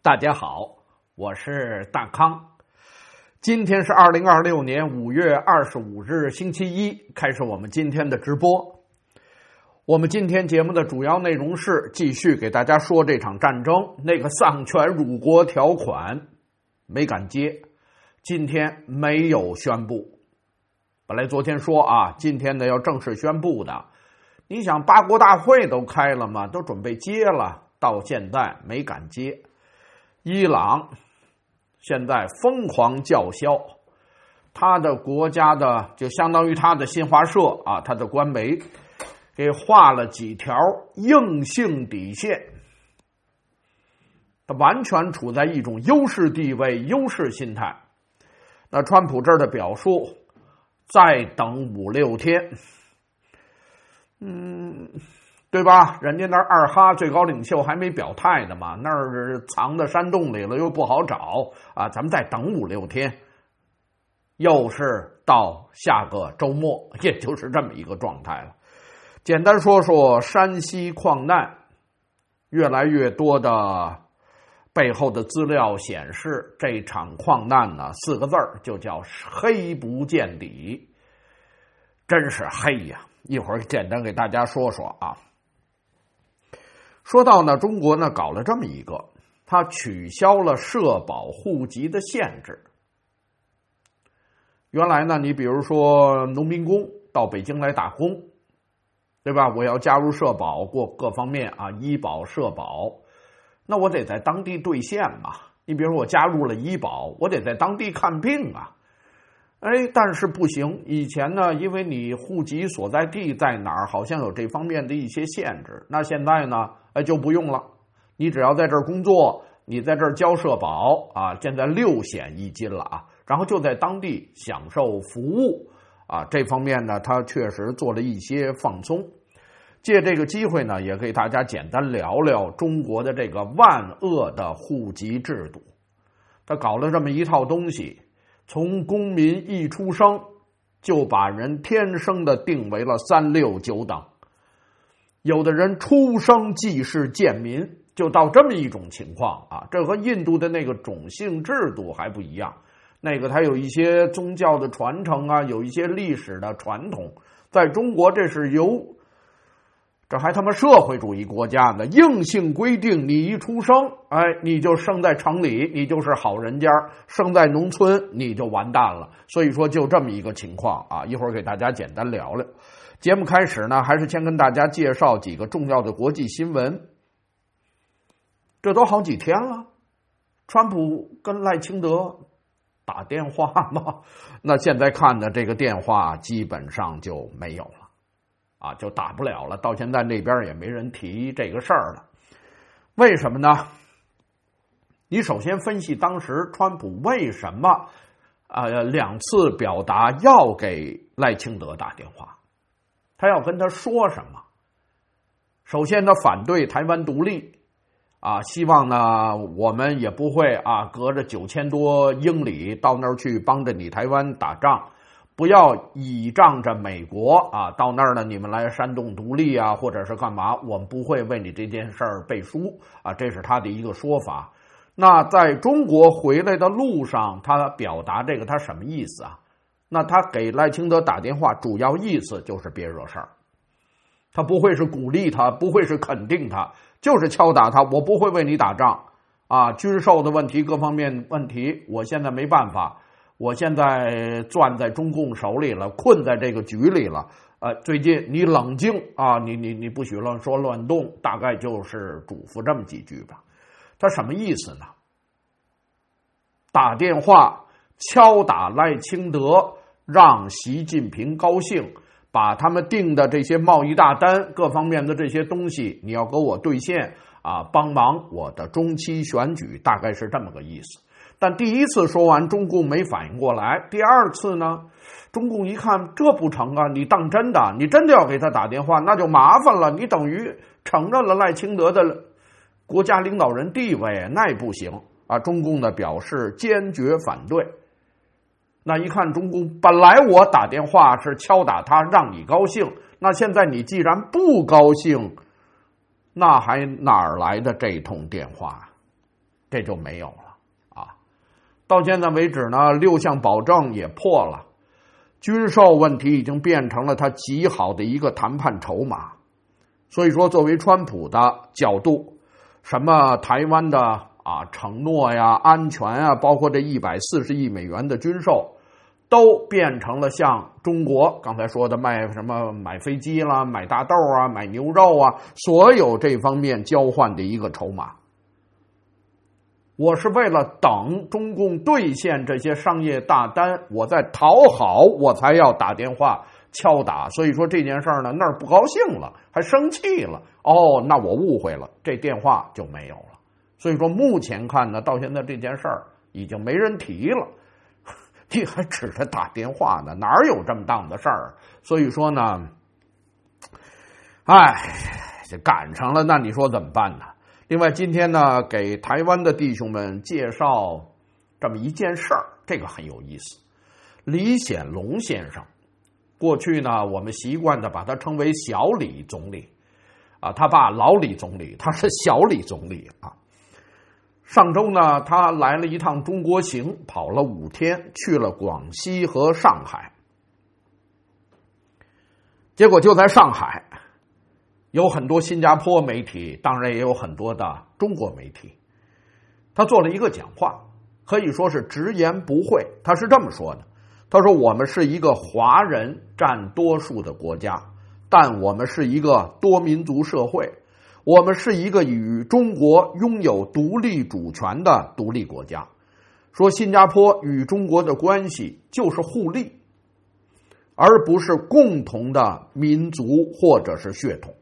大家好，我是大康。今天是2026年5月25日星期一，开始我们今天的直播。我们今天节目的主要内容是继续给大家说这场战争，那个丧权辱国条款没敢接，今天没有宣布。本来昨天说今天呢要正式宣布的，你想八国大会都开了嘛，都准备接了，到现在没敢接。伊朗现在疯狂叫嚣，他的国家的就相当于他的新华社他的官媒给画了几条硬性底线，他完全处在一种优势地位、优势心态。那川普这儿的表述，再等5-6天，对吧？人家那二哈最高领袖还没表态呢嘛，那儿藏在山洞里了，又不好找咱们再等5-6天，又是到下个周末，也就是这么一个状态了。简单说说山西矿难，越来越多的背后的资料显示，这场矿难呢4个字就叫黑不见底，真是黑呀！一会儿简单给大家说说说到呢，中国呢搞了这么一个，它取消了社保户籍的限制。原来呢，你比如说农民工到北京来打工，对吧？我要加入社保，过各方面医保、社保，那我得在当地兑现嘛。你比如说我加入了医保，我得在当地看病但是不行，以前呢，因为你户籍所在地在哪儿，好像有这方面的一些限制。那现在呢，就不用了。你只要在这儿工作，你在这儿交社保现在6险1金了然后就在当地享受服务这方面呢，他确实做了一些放松。借这个机会呢，也给大家简单聊聊中国的这个万恶的户籍制度。他搞了这么一套东西，从公民一出生就把人天生的定为了3、6、9等，有的人出生即是贱民，就到这么一种情况这和印度的那个种姓制度还不一样，那个它有一些宗教的传承有一些历史的传统。在中国这是这还他妈社会主义国家呢，硬性规定你一出生你就生在城里，你就是好人家，生在农村你就完蛋了。所以说就这么一个情况一会儿给大家简单聊聊。节目开始呢，还是先跟大家介绍几个重要的国际新闻。这都好几天了，川普跟赖清德打电话吗？那现在看的这个电话基本上就没有了就打不了了，到现在那边也没人提这个事儿了。为什么呢？你首先分析当时川普为什么2次表达要给赖清德打电话，他要跟他说什么？首先他反对台湾独立希望呢我们也不会隔着9000多英里到那儿去帮着你台湾打仗，不要倚仗着美国到那儿呢你们来煽动独立或者是干嘛，我们不会为你这件事儿背书这是他的一个说法。那在中国回来的路上，他表达这个他什么意思那他给赖清德打电话主要意思就是别惹事儿，他不会是鼓励他，不会是肯定他，就是敲打他，我不会为你打仗军售的问题各方面问题我现在没办法，我现在攥在中共手里了，困在这个局里了最近你冷静你不许乱说乱动，大概就是嘱咐这么几句吧。他什么意思呢？打电话敲打赖清德，让习近平高兴，把他们定的这些贸易大单各方面的这些东西你要给我兑现帮忙我的中期选举，大概是这么个意思。但第一次说完中共没反应过来，第二次呢中共一看这不成你当真的，你真的要给他打电话那就麻烦了，你等于承认了赖清德的国家领导人地位，那也不行中共呢表示坚决反对。那一看中共本来我打电话是敲打他让你高兴，那现在你既然不高兴，那还哪儿来的这通电话？ 这就没有了啊。到现在为止呢，6项保证也破了，军售问题已经变成了他极好的一个谈判筹码。所以说，作为川普的角度，什么台湾的承诺呀、安全啊，包括这140亿美元的军售，都变成了像中国刚才说的买飞机啦、买大豆啊、买牛肉啊，所有这方面交换的一个筹码。我是为了等中共兑现这些商业大单，我在讨好，我才要打电话敲打。所以说这件事儿呢，那儿不高兴了，还生气了。那我误会了，这电话就没有了。所以说目前看呢，到现在这件事儿已经没人提了，你还指着打电话呢，哪有这么当的事儿？所以说呢，这赶上了，那你说怎么办呢？另外，今天呢，给台湾的弟兄们介绍这么一件事儿，这个很有意思。李显龙先生，过去呢，我们习惯的把他称为小李总理，他爸老李总理，他是小李总理啊。上周呢，他来了一趟中国行，跑了5天，去了广西和上海。结果就在上海，有很多新加坡媒体，当然也有很多的中国媒体。他做了一个讲话，可以说是直言不讳。他是这么说的，他说我们是一个华人占多数的国家，但我们是一个多民族社会，我们是一个与中国拥有独立主权的独立国家。说新加坡与中国的关系就是互利，而不是共同的民族或者是血统。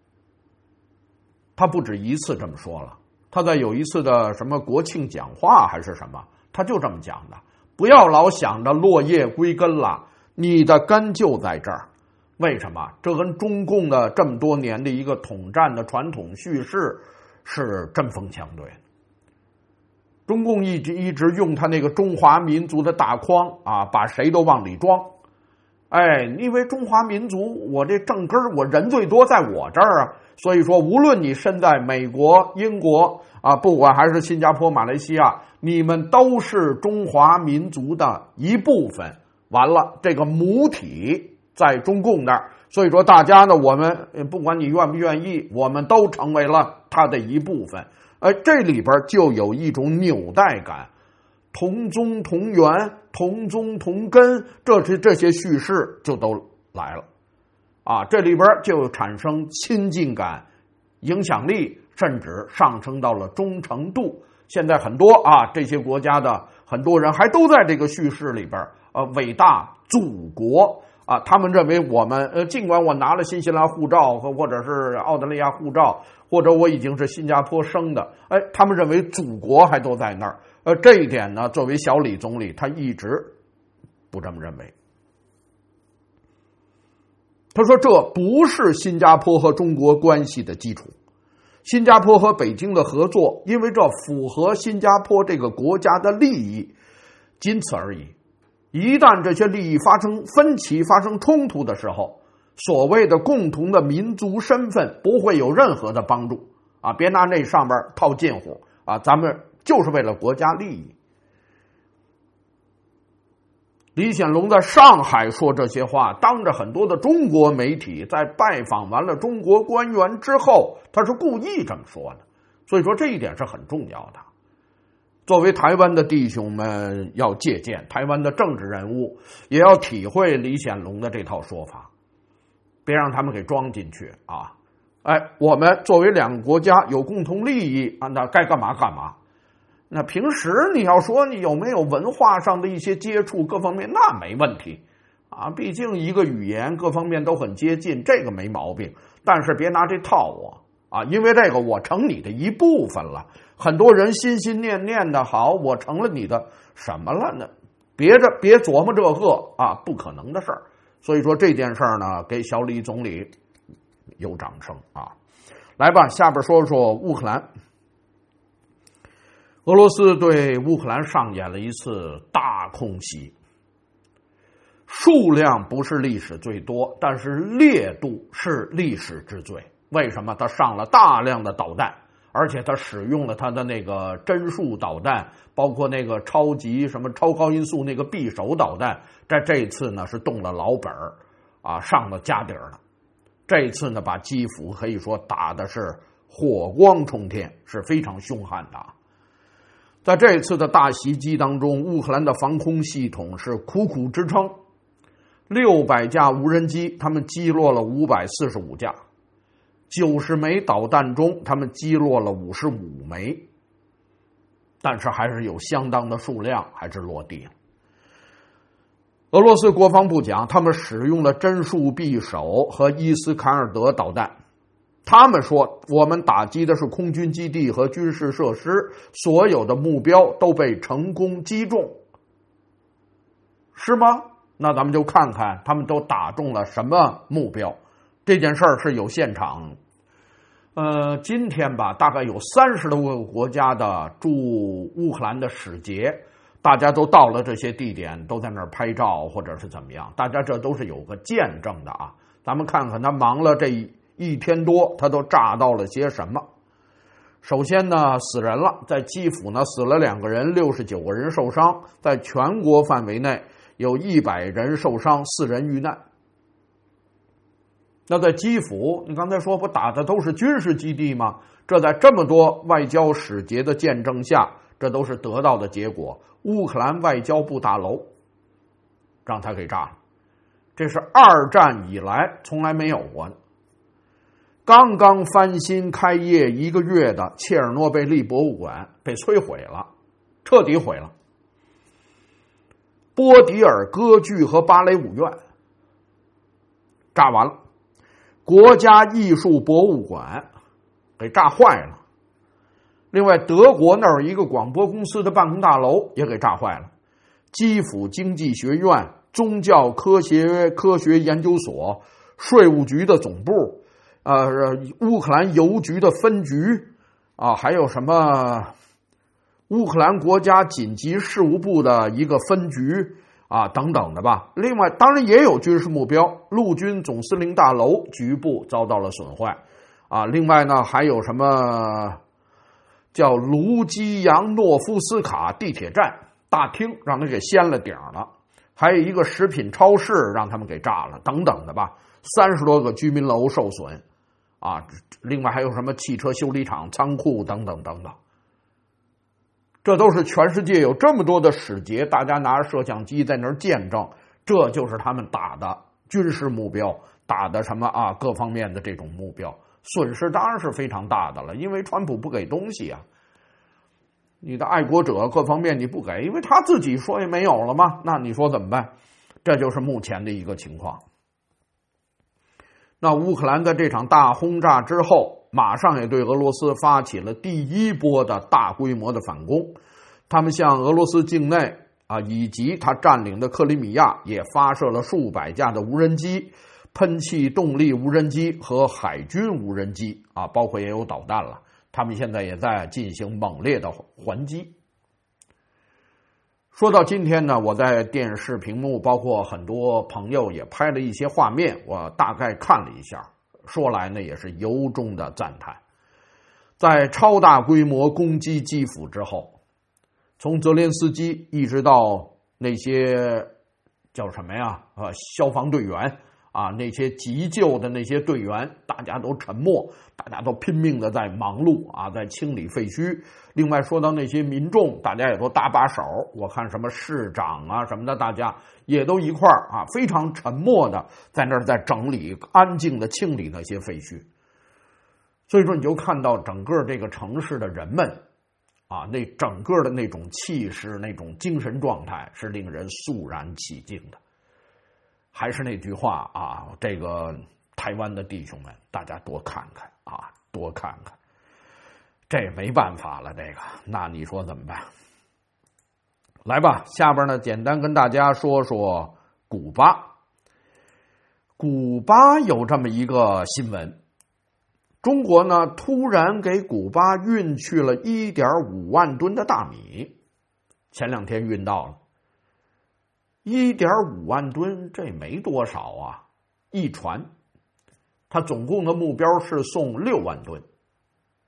他不止一次这么说了，他在有一次的什么国庆讲话还是什么，他就这么讲的，不要老想着落叶归根了，你的根就在这儿。为什么？这跟中共的这么多年的一个统战的传统叙事是针锋相对的。中共一直用他那个中华民族的大框把谁都往里装。因为中华民族，我这正根我人最多在我这儿啊，所以说无论你身在美国、英国不管还是新加坡、马来西亚，你们都是中华民族的一部分。完了，这个母体在中共那儿，所以说大家呢，我们不管你愿不愿意，我们都成为了它的一部分。这里边就有一种纽带感，同宗同源、同宗同根，这些叙事就都来了这里边就产生亲近感、影响力，甚至上升到了忠诚度。现在很多这些国家的很多人还都在这个叙事里边伟大祖国他们认为我们尽管我拿了新西兰护照或者是澳大利亚护照，或者我已经是新加坡生的，他们认为祖国还都在那儿。这一点呢，作为小李总理，他一直不这么认为。他说这不是新加坡和中国关系的基础，新加坡和北京的合作，因为这符合新加坡这个国家的利益，仅此而已。一旦这些利益发生分歧、发生冲突的时候，所谓的共同的民族身份不会有任何的帮助别拿那上边套近乎咱们就是为了国家利益。李显龙在上海说这些话，当着很多的中国媒体，在拜访完了中国官员之后，他是故意这么说的。所以说这一点是很重要的。作为台湾的弟兄们要借鉴，台湾的政治人物也要体会李显龙的这套说法，别让他们给装进去我们作为两个国家有共同利益那该干嘛干嘛。那平时你要说你有没有文化上的一些接触各方面，那没问题毕竟一个语言各方面都很接近，这个没毛病。但是别拿这套我因为这个我成你的一部分了。很多人心心念念的好，我成了你的什么了呢？别琢磨这个不可能的事儿。所以说这件事儿呢，给小李总理有掌声来吧，下边说说乌克兰。俄罗斯对乌克兰上演了一次大空袭，数量不是历史最多，但是烈度是历史之最。为什么？他上了大量的导弹， 而且他使用了他的那个针数导弹，包括那个超级什么超高音速那个匕首导弹，在这一次呢是动了老本啊，上了家底了。这一次呢，把基辅可以说打的是火光冲天，是非常凶悍的。在这一次的大袭击当中，乌克兰的防空系统是苦苦支撑，600架无人机，他们击落了545架，90枚导弹中，他们击落了55枚，但是还是有相当的数量还是落地了。俄罗斯国防部讲，他们使用了针数匕首和伊斯坎尔德导弹。他们说，我们打击的是空军基地和军事设施，所有的目标都被成功击中，是吗？那咱们就看看他们都打中了什么目标。这件事儿是有现场。今天吧，大概有30多个国家的驻乌克兰的使节，大家都到了这些地点，都在那儿拍照或者是怎么样，大家这都是有个见证的啊。咱们看看他忙了这1天多，他都炸到了些什么。首先呢，死人了，在基辅呢死了2个人，69个人受伤，在全国范围内有100人受伤，4人遇难。那在基辅，你刚才说不打的都是军事基地吗？这在这么多外交使节的见证下，这都是得到的结果。乌克兰外交部大楼让他给炸了，这是2战以来从来没有过的。刚刚翻新开业1个月的切尔诺贝利博物馆被摧毁了，彻底毁了。波迪尔歌剧和芭蕾舞院炸完了，国家艺术博物馆给炸坏了。另外，德国那儿一个广播公司的办公大楼也给炸坏了。基辅经济学院、宗教科学研究所、税务局的总部，乌克兰邮局的分局啊，还有什么乌克兰国家紧急事务部的一个分局啊，等等的吧。另外，当然也有军事目标，陆军总司令大楼局部遭到了损坏啊。另外呢，还有什么叫卢基扬诺夫斯卡地铁站大厅让他给掀了顶了，还有一个食品超市让他们给炸了，等等的吧。30多个居民楼受损啊，另外还有什么汽车修理厂、仓库等等等等。这都是全世界有这么多的使节，大家拿着摄像机在那儿见证，这就是他们打的军事目标，打的什么啊各方面的这种目标，损失当然是非常大的了，因为川普不给东西啊，你的爱国者各方面你不给，因为他自己说也没有了嘛，那你说怎么办？这就是目前的一个情况。那乌克兰在这场大轰炸之后，马上也对俄罗斯发起了第1波的大规模的反攻。他们向俄罗斯境内以及他占领的克里米亚也发射了数百架的无人机、喷气动力无人机和海军无人机啊，包括也有导弹了。他们现在也在进行猛烈的还击。说到今天呢，我在电视屏幕，包括很多朋友也拍了一些画面，我大概看了一下，说来呢也是由衷的赞叹。在超大规模攻击基辅之后，从泽连斯基一直到那些叫什么呀消防队员啊，那些急救的那些队员，大家都沉默，大家都拼命的在忙碌啊，在清理废墟。另外说到那些民众，大家也都搭把手，我看什么市长啊什么的，大家也都一块儿啊，非常沉默的在那儿在整理，安静的清理那些废墟。所以说，你就看到整个这个城市的人们啊，那整个的那种气势、那种精神状态，是令人肃然起敬的。还是那句话啊，这个台湾的弟兄们，大家多看看啊，多看看。这也没办法了，这个那你说怎么办？来吧，下边呢简单跟大家说说古巴。古巴有这么一个新闻，中国呢突然给古巴运去了 1.5 万吨的大米，前2天运到了。1.5 万吨，这没多少啊，一船。他总共的目标是送6万吨。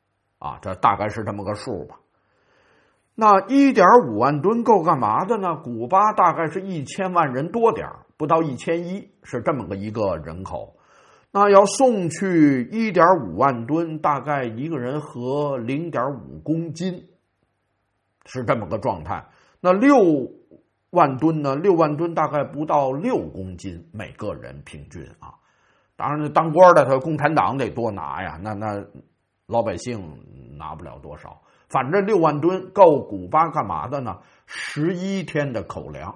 啊，这大概是这么个数吧。那 1.5 万吨够干嘛的呢？古巴大概是1000万人多点不到1100，是这么一个人口。那要送去 1.5 万吨，大概一个人合 0.5 公斤，是这么个状态。那6万吨呢？6万吨大概不到6公斤每个人平均啊。当然，当官的他共产党得多拿呀，那老百姓拿不了多少。反正6万吨够古巴干嘛的呢？11天的口粮，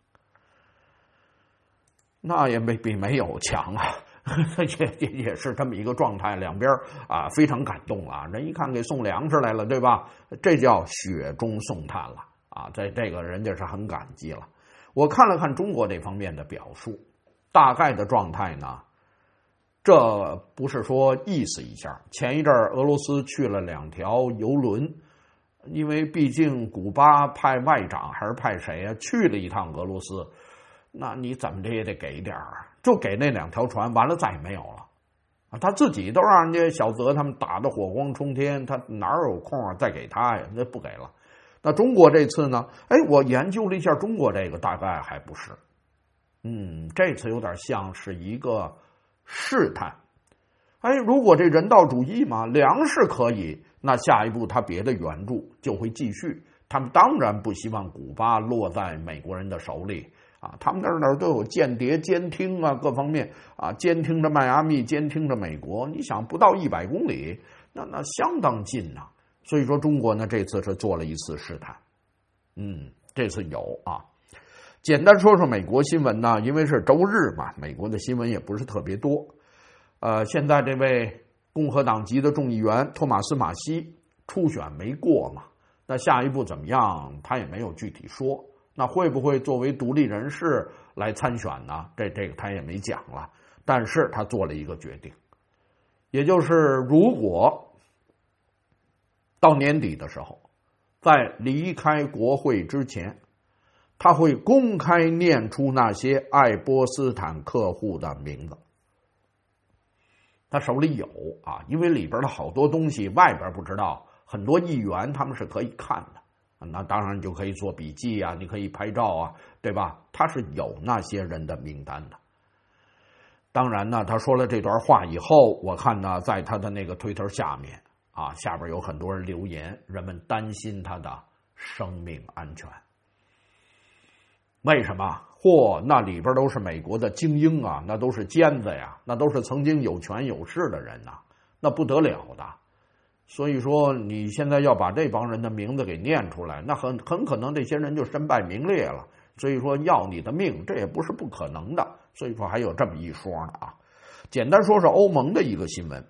那也比没有强啊。也是这么一个状态，两边啊非常感动啊。人一看给送粮食来了，对吧？这叫雪中送炭了啊！这个人家是很感激了。我看了看中国这方面的表述，大概的状态呢，这不是说意思一下。前一阵俄罗斯去了2条游轮，因为毕竟古巴派外长还是派谁啊去了一趟俄罗斯，那你怎么着也得给点儿。就给那2条船，完了再也没有了，啊，他自己都让人家小泽他们打得火光冲天，他哪有空啊再给他呀？那不给了。那中国这次呢？我研究了一下中国这个，大概还不是，这次有点像是一个试探。如果这人道主义嘛，粮食可以，那下一步他别的援助就会继续。他们当然不希望古巴落在美国人的手里。他们那儿都有间谍监听啊，各方面啊，监听着迈阿密，监听着美国。你想不到100公里，那相当近呐。所以说中国呢这次是做了一次试探，这次有啊。简单说说美国新闻呢，因为是周日嘛，美国的新闻也不是特别多。现在这位共和党籍的众议员托马斯马西初选没过嘛，那下一步怎么样，他也没有具体说。那会不会作为独立人士来参选呢？这个他也没讲了，但是他做了一个决定，也就是如果到年底的时候，在离开国会之前，他会公开念出那些爱波斯坦客户的名字。他手里有啊，因为里边的好多东西外边不知道，很多议员他们是可以看的。那当然你就可以做笔记啊，你可以拍照啊，对吧？他是有那些人的名单的。当然呢，他说了这段话以后，我看呢，在他的那个推特下面啊，下边有很多人留言，人们担心他的生命安全。为什么？那里边都是美国的精英啊，那都是尖子呀，那都是曾经有权有势的人呐，那不得了的。所以说你现在要把这帮人的名字给念出来，那很可能这些人就身败名裂了。所以说要你的命，这也不是不可能的。所以说还有这么一说呢啊。简单说说欧盟的一个新闻，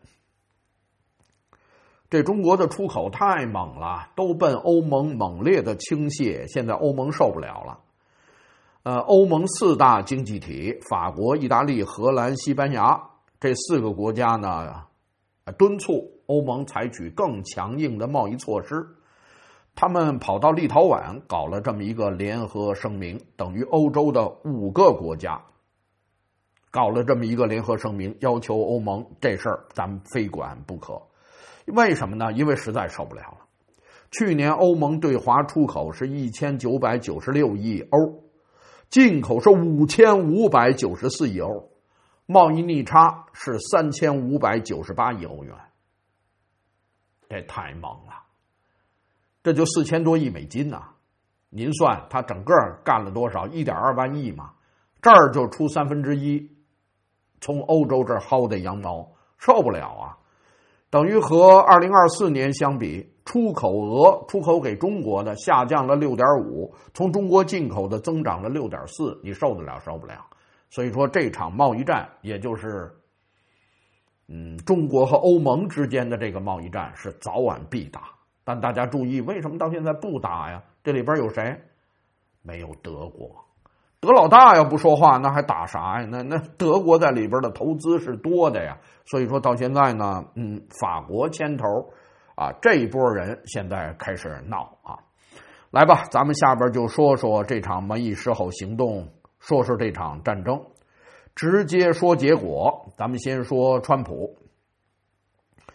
这中国的出口太猛了，都奔欧盟猛烈的倾泻，现在欧盟受不了了。欧盟4大经济体，法国、意大利、荷兰、西班牙这4个国家呢，敦促欧盟采取更强硬的贸易措施。他们跑到立陶宛搞了这么一个联合声明，等于欧洲的5个国家搞了这么一个联合声明，要求欧盟这事儿咱们非管不可。为什么呢？因为实在受不了了。去年欧盟对华出口是1996亿欧，进口是5594亿欧，贸易逆差是3598亿欧元，这太猛了，这就4000多亿美金呐！您算他整个干了多少？1.2万亿嘛，这儿就出1/3，从欧洲这儿薅的羊毛，受不了啊！等于和2024年相比，出口给中国的下降了6.5%，从中国进口的增长了6.4%，你受得了受不了？所以说这场贸易战，也就是中国和欧盟之间的这个贸易战是早晚必打。但大家注意，为什么到现在不打呀？这里边有谁？没有德国。德老大要不说话，那还打啥呀？那德国在里边的投资是多的呀。所以说到现在呢，法国牵头啊，这一波人现在开始闹啊。来吧，咱们下边就说说这场贸易失后行动，说说这场战争，直接说结果。咱们先说川普。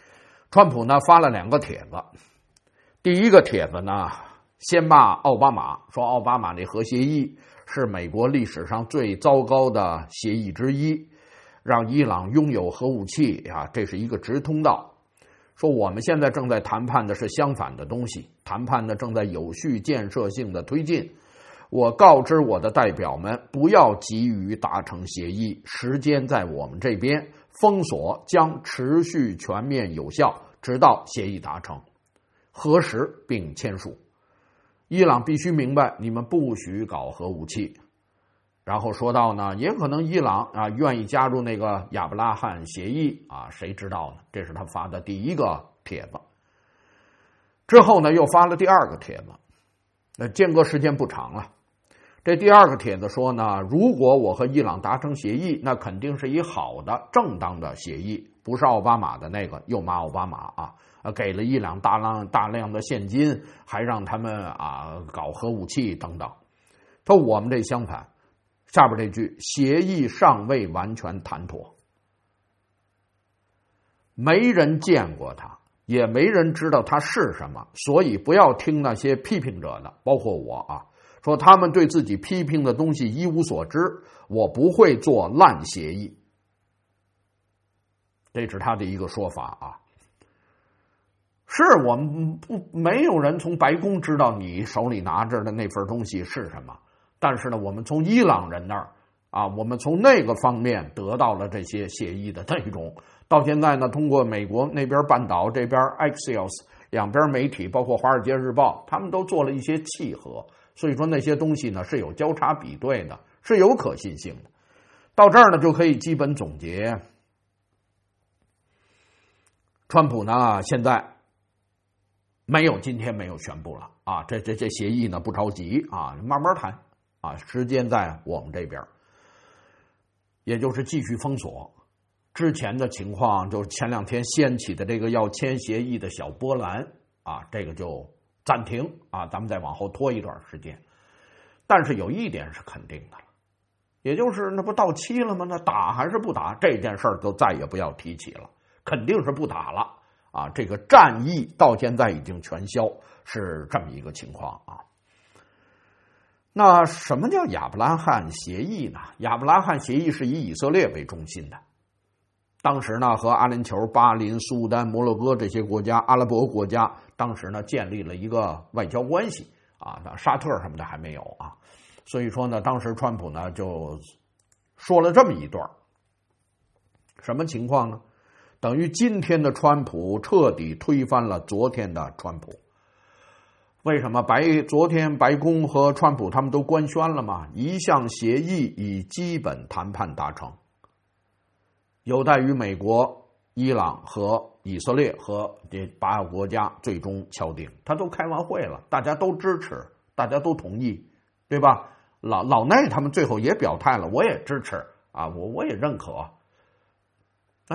川普呢发了2个帖子，第一个帖子呢先骂奥巴马，说奥巴马那核协议是美国历史上最糟糕的协议之一，让伊朗拥有核武器啊，这是一个直通道。说我们现在正在谈判的是相反的东西，谈判呢正在有序建设性的推进。我告知我的代表们，不要急于达成协议，时间在我们这边，封锁将持续全面有效，直到协议达成、核实并签署。伊朗必须明白，你们不许搞核武器。然后说到呢，也可能伊朗啊愿意加入那个亚伯拉罕协议啊，谁知道呢？这是他发的第一个帖子。之后呢，又发了第2个帖子，那间隔时间不长了。这第2个帖子说呢，如果我和伊朗达成协议，那肯定是一好的、正当的协议，不是奥巴马的那个，又骂奥巴马啊，给了伊朗大量的现金，还让他们啊搞核武器等等。他说我们这相反，下边这句协议尚未完全谈妥，没人见过它，也没人知道它是什么，所以不要听那些批评者的，包括我啊。说他们对自己批评的东西一无所知，我不会做烂协议。这是他的一个说法啊。是我们没有人从白宫知道你手里拿着的那份东西是什么，但是呢，我们从伊朗人那儿啊，我们从那个方面得到了这些协议的内容。到现在呢，通过美国那边半岛这边 Axios 两边媒体，包括《华尔街日报》，他们都做了一些契合。所以说那些东西呢是有交叉比对的，是有可信性的。到这儿呢就可以基本总结，川普呢现在今天没有宣布了啊，这协议呢不着急啊，慢慢谈啊，时间在我们这边，也就是继续封锁。之前的情况就是前2天掀起的这个要签协议的小波澜啊，这个就暂停啊，咱们再往后拖一段时间。但是有一点是肯定的了，也就是那不到期了吗？那打还是不打这件事儿就再也不要提起了，肯定是不打了啊。这个战役到现在已经全消，是这么一个情况啊。那什么叫亚伯拉罕协议呢？亚伯拉罕协议是以以色列为中心的。当时呢，和阿联酋、巴林、苏丹、摩洛哥这些国家，阿拉伯国家，当时呢建立了一个外交关系啊，沙特什么的还没有啊。所以说呢，当时川普呢就说了这么一段，什么情况呢？等于今天的川普彻底推翻了昨天的川普。为什么昨天白宫和川普他们都官宣了嘛？一项协议已基本谈判达成。有待于美国、伊朗和以色列和这8个国家最终敲定，他都开完会了，大家都支持，大家都同意，对吧？老内他们最后也表态了，我也支持啊，我也认可。哎，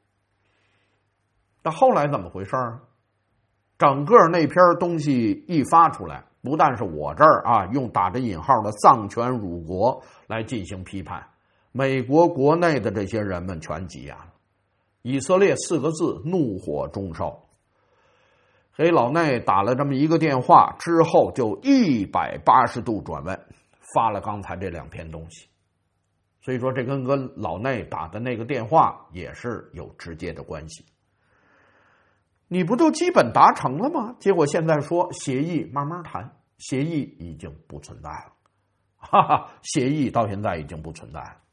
那后来怎么回事啊？整个那篇东西一发出来，不但是我这儿啊用打着引号的丧权辱国来进行批判。美国国内的这些人们全急眼了，以色列4个字，怒火中烧。给老内打了这么一个电话之后，就180度转弯，发了刚才这2篇东西。所以说这跟老内打的那个电话也是有直接的关系。你不都基本达成了吗？结果现在说协议慢慢谈，协议已经不存在了，哈哈，协议到现在已经不存在了。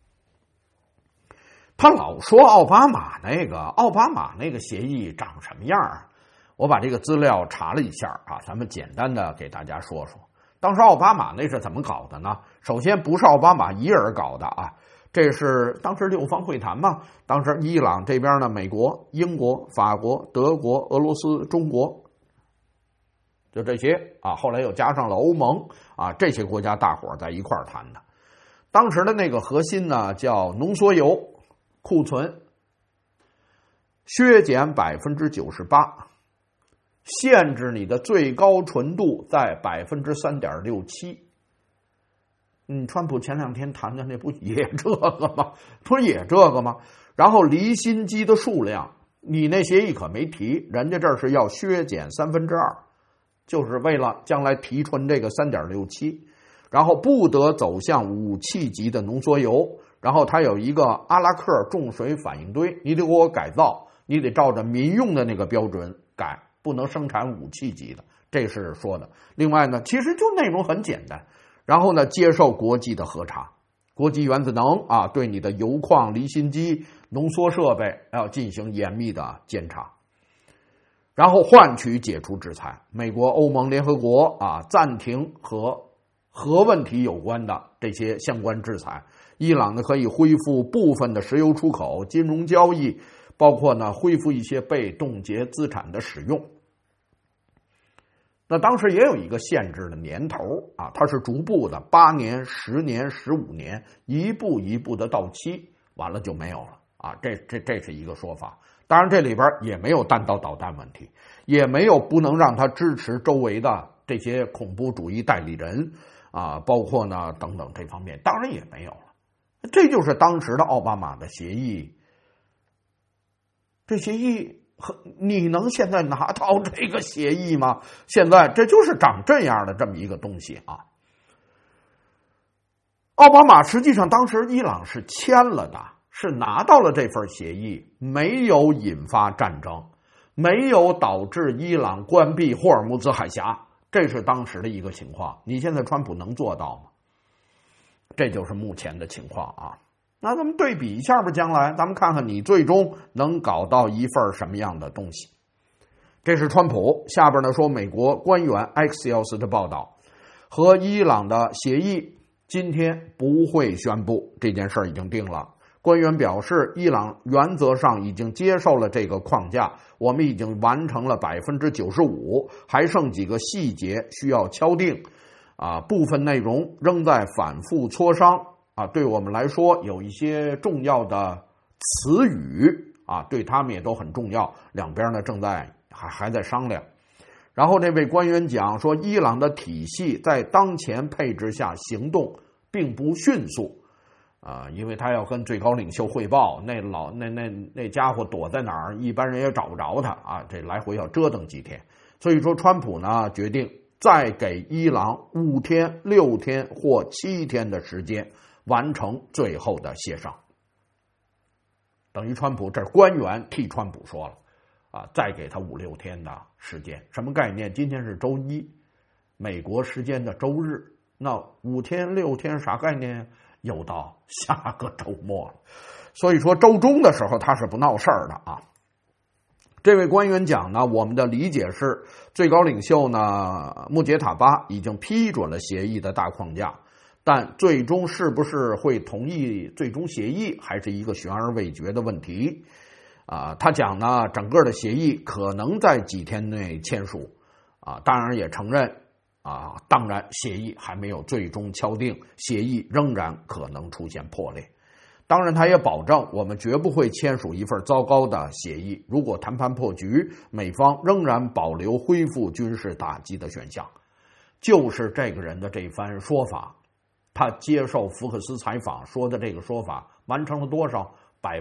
他老说奥巴马那个协议长什么样啊？我把这个资料查了一下啊，咱们简单的给大家说说。当时奥巴马那是怎么搞的呢？首先不是奥巴马一人搞的啊，这是当时6方会谈嘛。当时伊朗这边呢，美国、英国、法国、德国、俄罗斯、中国，就这些啊。后来又加上了欧盟啊，这些国家大伙在一块儿谈的。当时的那个核心呢，叫浓缩铀库存削减98%，限制你的最高纯度在3.67%。川普前2天谈的那不也这个吗？然后离心机的数量你那协议可没提，人家这是要削减2/3，就是为了将来提纯这个3.67，然后不得走向武器级的浓缩铀，然后它有一个阿拉克重水反应堆，你得给我改造，你得照着民用的那个标准改，不能生产武器级的，这是说的。另外呢，其实就内容很简单，然后呢，接受国际的核查，国际原子能啊，对你的铀矿、离心机、浓缩设备要进行严密的监察，然后换取解除制裁。美国、欧盟、联合国啊，暂停和核问题有关的这些相关制裁。伊朗呢可以恢复部分的石油出口、金融交易，包括呢恢复一些被冻结资产的使用。那当时也有一个限制的年头啊，它是逐步的8年、10年、15年，一步一步的到期，完了就没有了啊。这是一个说法。当然这里边也没有弹道导弹问题，也没有不能让他支持周围的这些恐怖主义代理人啊，包括呢等等这方面，当然也没有了。这就是当时的奥巴马的协议。这协议你能现在拿到这个协议吗？现在这就是长这样的这么一个东西啊。奥巴马实际上当时伊朗是签了的，是拿到了这份协议，没有引发战争，没有导致伊朗关闭霍尔木兹海峡，这是当时的一个情况。你现在川普能做到吗？这就是目前的情况啊。那咱们对比一下吧，将来咱们看看你最终能搞到一份什么样的东西。这是川普。下边呢说美国官员 Axios 的报道，和伊朗的协议今天不会宣布，这件事已经定了。官员表示，伊朗原则上已经接受了这个框架，我们已经完成了95%，还剩几个细节需要敲定啊，部分内容仍在反复磋商啊，对我们来说有一些重要的词语啊，对他们也都很重要，两边呢正在还在商量。然后这位官员讲说，伊朗的体系在当前配置下行动并不迅速啊，因为他要跟最高领袖汇报，那家伙躲在哪儿，一般人也找不着他啊，这来回要折腾几天。所以说川普呢决定再给伊朗5天、6天或7天的时间完成最后的协商。等于川普这官员替川普说了啊，再给他5、6天的时间。什么概念？今天是周一，美国时间的周日，那5天、6天啥概念？又到下个周末了。所以说周中的时候他是不闹事儿的啊。这位官员讲呢，我们的理解是最高领袖呢穆杰塔巴已经批准了协议的大框架，但最终是不是会同意最终协议还是一个悬而未决的问题啊。他讲呢，整个的协议可能在几天内签署啊，当然也承认啊，当然协议还没有最终敲定，协议仍然可能出现破裂。当然他也保证我们绝不会签署一份糟糕的协议，如果谈判破局，美方仍然保留恢复军事打击的选项。就是这个人的这番说法，他接受福克斯采访说的这个说法完成了多少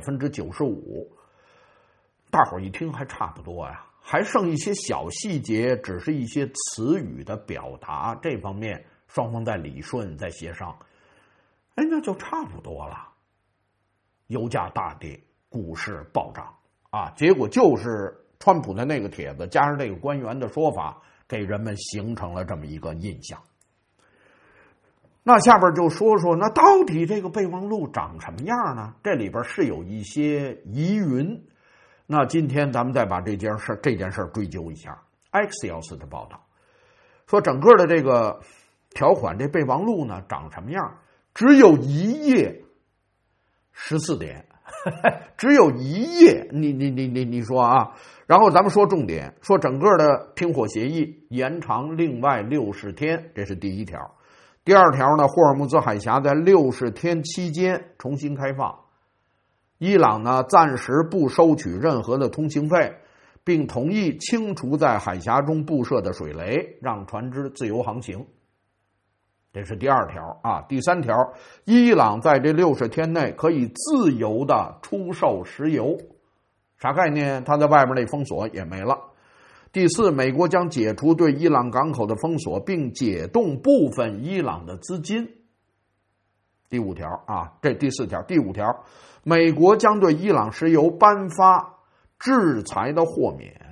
？95%。大伙儿一听还差不多呀，还剩一些小细节，只是一些词语的表达，这方面双方在理顺，在协商，那就差不多了。油价大跌，股市暴涨啊！结果就是川普的那个帖子加上这个官员的说法，给人们形成了这么一个印象。那下边就说说，那到底这个备忘录长什么样呢？这里边是有一些疑云。那今天咱们再把这件事追究一下。Axios 的报道说，整个的这个条款，这备忘录呢长什么样？只有1页14点，只有1页，你说啊？然后咱们说重点，说整个的停火协议延长另外60天，这是第一条。第二条呢，霍尔木兹海峡在60天期间重新开放。伊朗呢暂时不收取任何的通行费，并同意清除在海峡中布设的水雷，让船只自由航行。这是第二条啊。第三条，伊朗在这60天内可以自由的出售石油啥概念？他在外边那封锁也没了。第四，美国将解除对伊朗港口的封锁，并解冻部分伊朗的资金。第五条啊，这第四条。第五条，美国将对伊朗石油颁发制裁的豁免。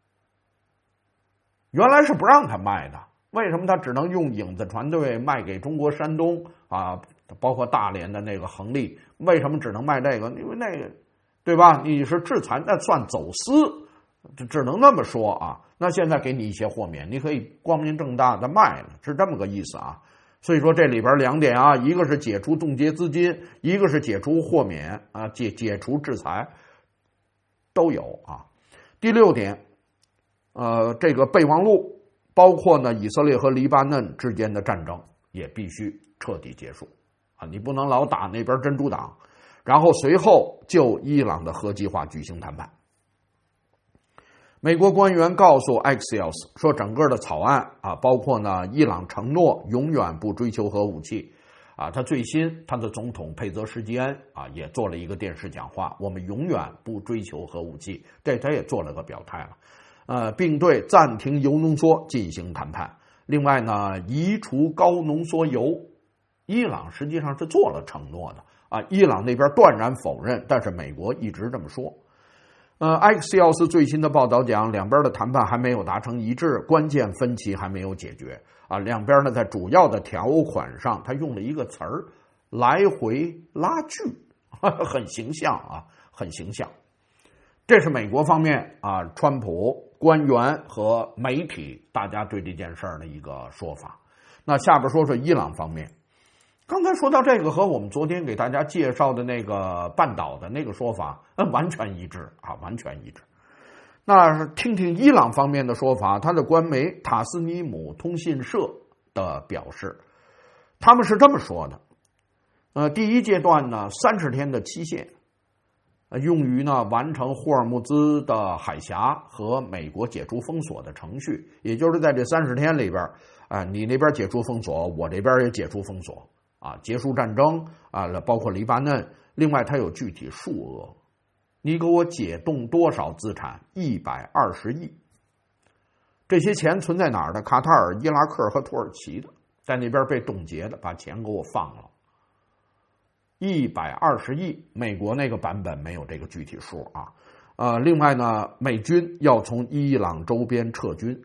原来是不让他卖的，为什么他只能用影子船队卖给中国山东啊？包括大连的那个恒力，为什么只能卖这个？因为那个，对吧？你是制裁，那算走私。只能那么说啊，那现在给你一些豁免，你可以光明正大的卖了，是这么个意思啊。所以说这里边两点啊，一个是解除冻结资金，一个是解除豁免啊，解除制裁，都有啊。第六点，这个备忘录包括呢以色列和黎巴嫩之间的战争也必须彻底结束啊，你不能老打那边真主党，然后随后就伊朗的核计划举行谈判。美国官员告诉 Axios 说，整个的草案啊，包括呢伊朗承诺永远不追求核武器啊，他的总统佩泽施基恩啊也做了一个电视讲话，我们永远不追求核武器，这他也做了个表态了，并对暂停铀浓缩进行谈判。另外呢，移除高浓缩铀，伊朗实际上是做了承诺的啊，伊朗那边断然否认，但是美国一直这么说。Axios 最新的报道讲，两边的谈判还没有达成一致，关键分歧还没有解决啊。两边呢在主要的条款上，他用了一个词儿“来回拉锯”，很形象啊，很形象。这是美国方面啊，川普官员和媒体大家对这件事儿的一个说法。那下边说说伊朗方面。刚才说到这个和我们昨天给大家介绍的那个半岛的那个说法完全一致啊，完全一致。那听听伊朗方面的说法，他的官媒塔斯尼姆通信社的表示，他们是这么说的：第一阶段呢，30天的期限，用于呢完成霍尔木兹的海峡和美国解除封锁的程序，也就是在这30天里边，你那边解除封锁，我这边也解除封锁。啊，结束战争啊，包括黎巴嫩。另外，它有具体数额，你给我解冻多少资产？120亿。这些钱存在哪儿的？卡塔尔、伊拉克和土耳其的，在那边被冻结的，把钱给我放了。120亿，美国那个版本没有这个具体数啊。另外呢，美军要从伊朗周边撤军，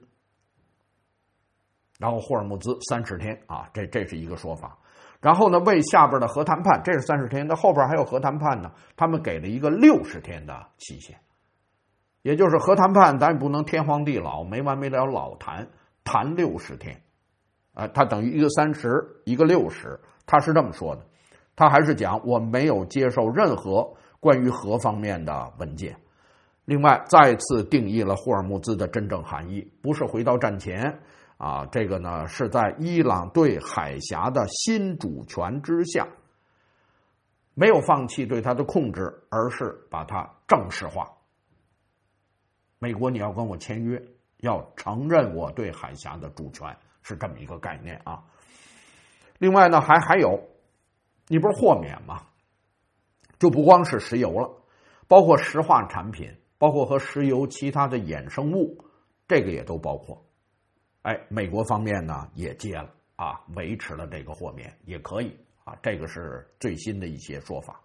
然后霍尔木兹30天啊，这是一个说法。然后呢，为下边的核谈判，这是30天的，后边还有核谈判呢，他们给了一个60天的期限，也就是核谈判咱也不能天荒地老，没完没了老谈60天，他等于一个30，一个60，他是这么说的，他还是讲我没有接受任何关于核方面的文件。另外，再次定义了霍尔木兹的真正含义，不是回到战前。这个呢是在伊朗对海峡的新主权之下，没有放弃对它的控制，而是把它正式化。美国，你要跟我签约，要承认我对海峡的主权，是这么一个概念啊。另外呢，还有，你不是豁免吗？就不光是石油了，包括石化产品，包括和石油其他的衍生物，这个也都包括。美国方面呢也接了啊，维持了这个豁免也可以啊，这个是最新的一些说法。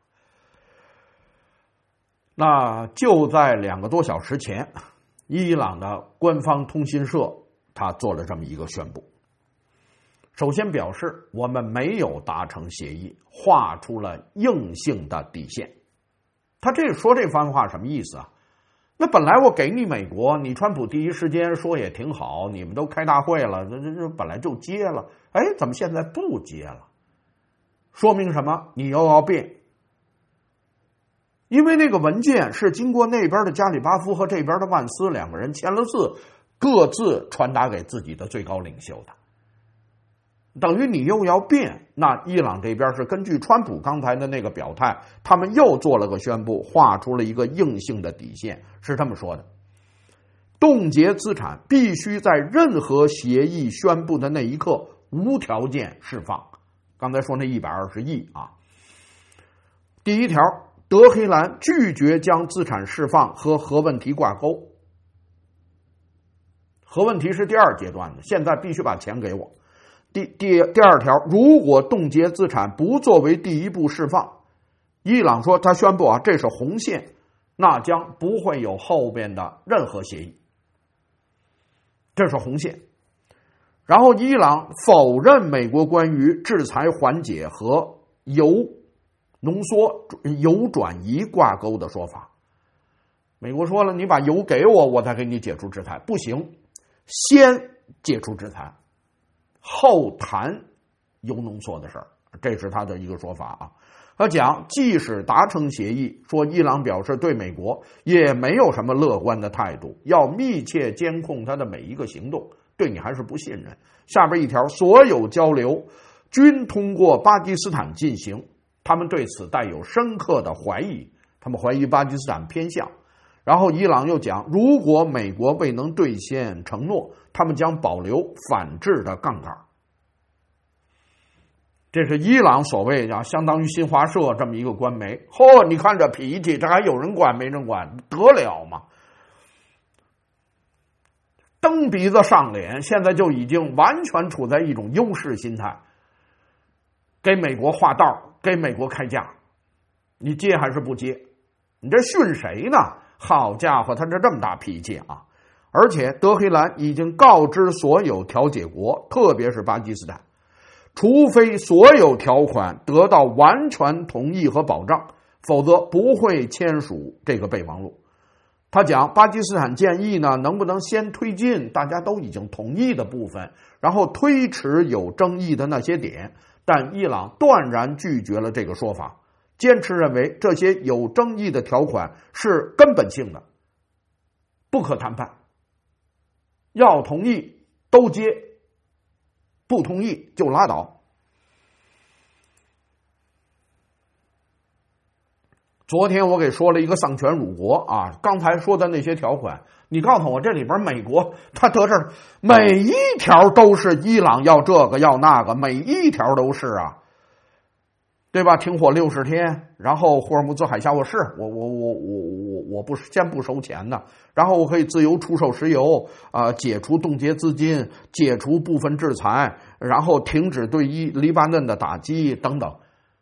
那就在2个多小时前，伊朗的官方通讯社他做了这么一个宣布。首先表示我们没有达成协议，画出了硬性的底线。他说这番话什么意思啊？那本来我给你美国，你川普第一时间说也挺好，你们都开大会了，这本来就接了，怎么现在不接了？说明什么？你又要变。因为那个文件是经过那边的加里巴夫和这边的万斯2个人签了字，各自传达给自己的最高领袖的。等于你又要变，那伊朗这边是根据川普刚才的那个表态，他们又做了个宣布，画出了一个硬性的底线，是这么说的：冻结资产必须在任何协议宣布的那一刻无条件释放。刚才说那120亿啊，第一条， 德黑兰拒绝将资产释放和核问题挂钩。核问题是第二阶段的，现在必须把钱给我。第二条，如果冻结资产不作为第一步释放，伊朗说他宣布啊，这是红线，那将不会有后边的任何协议，这是红线。然后伊朗否认美国关于制裁缓解和铀浓缩、铀转移挂钩的说法。美国说了，你把铀给我，我才给你解除制裁，不行，先解除制裁，后谈铀浓缩的事儿，这是他的一个说法啊。他讲，即使达成协议，说伊朗表示对美国也没有什么乐观的态度，要密切监控他的每一个行动，对你还是不信任。下边一条，所有交流均通过巴基斯坦进行，他们对此带有深刻的怀疑，他们怀疑巴基斯坦偏向。然后伊朗又讲，如果美国未能兑现承诺，他们将保留反制的杠杆。这是伊朗所谓的相当于新华社这么一个官媒。你看这脾气，这还有人管没人管，得了吗？蹬鼻子上脸，现在就已经完全处在一种优势心态，给美国画道，给美国开价，你接还是不接？你这训谁呢？好家伙，他这么大脾气啊！而且德黑兰已经告知所有调解国，特别是巴基斯坦，除非所有条款得到完全同意和保障，否则不会签署这个备忘录。他讲，巴基斯坦建议呢，能不能先推进大家都已经同意的部分，然后推迟有争议的那些点，但伊朗断然拒绝了这个说法，坚持认为这些有争议的条款是根本性的，不可谈判，要同意都接，不同意就拉倒。昨天我给说了一个丧权辱国啊，刚才说的那些条款，你告诉我这里边美国他得这每一条都是伊朗要这个要那个，每一条都是啊，对吧？停火60天，然后霍尔木兹海峡我不先不收钱的，然后我可以自由出售石油解除冻结资金，解除部分制裁，然后停止对黎巴嫩的打击等等。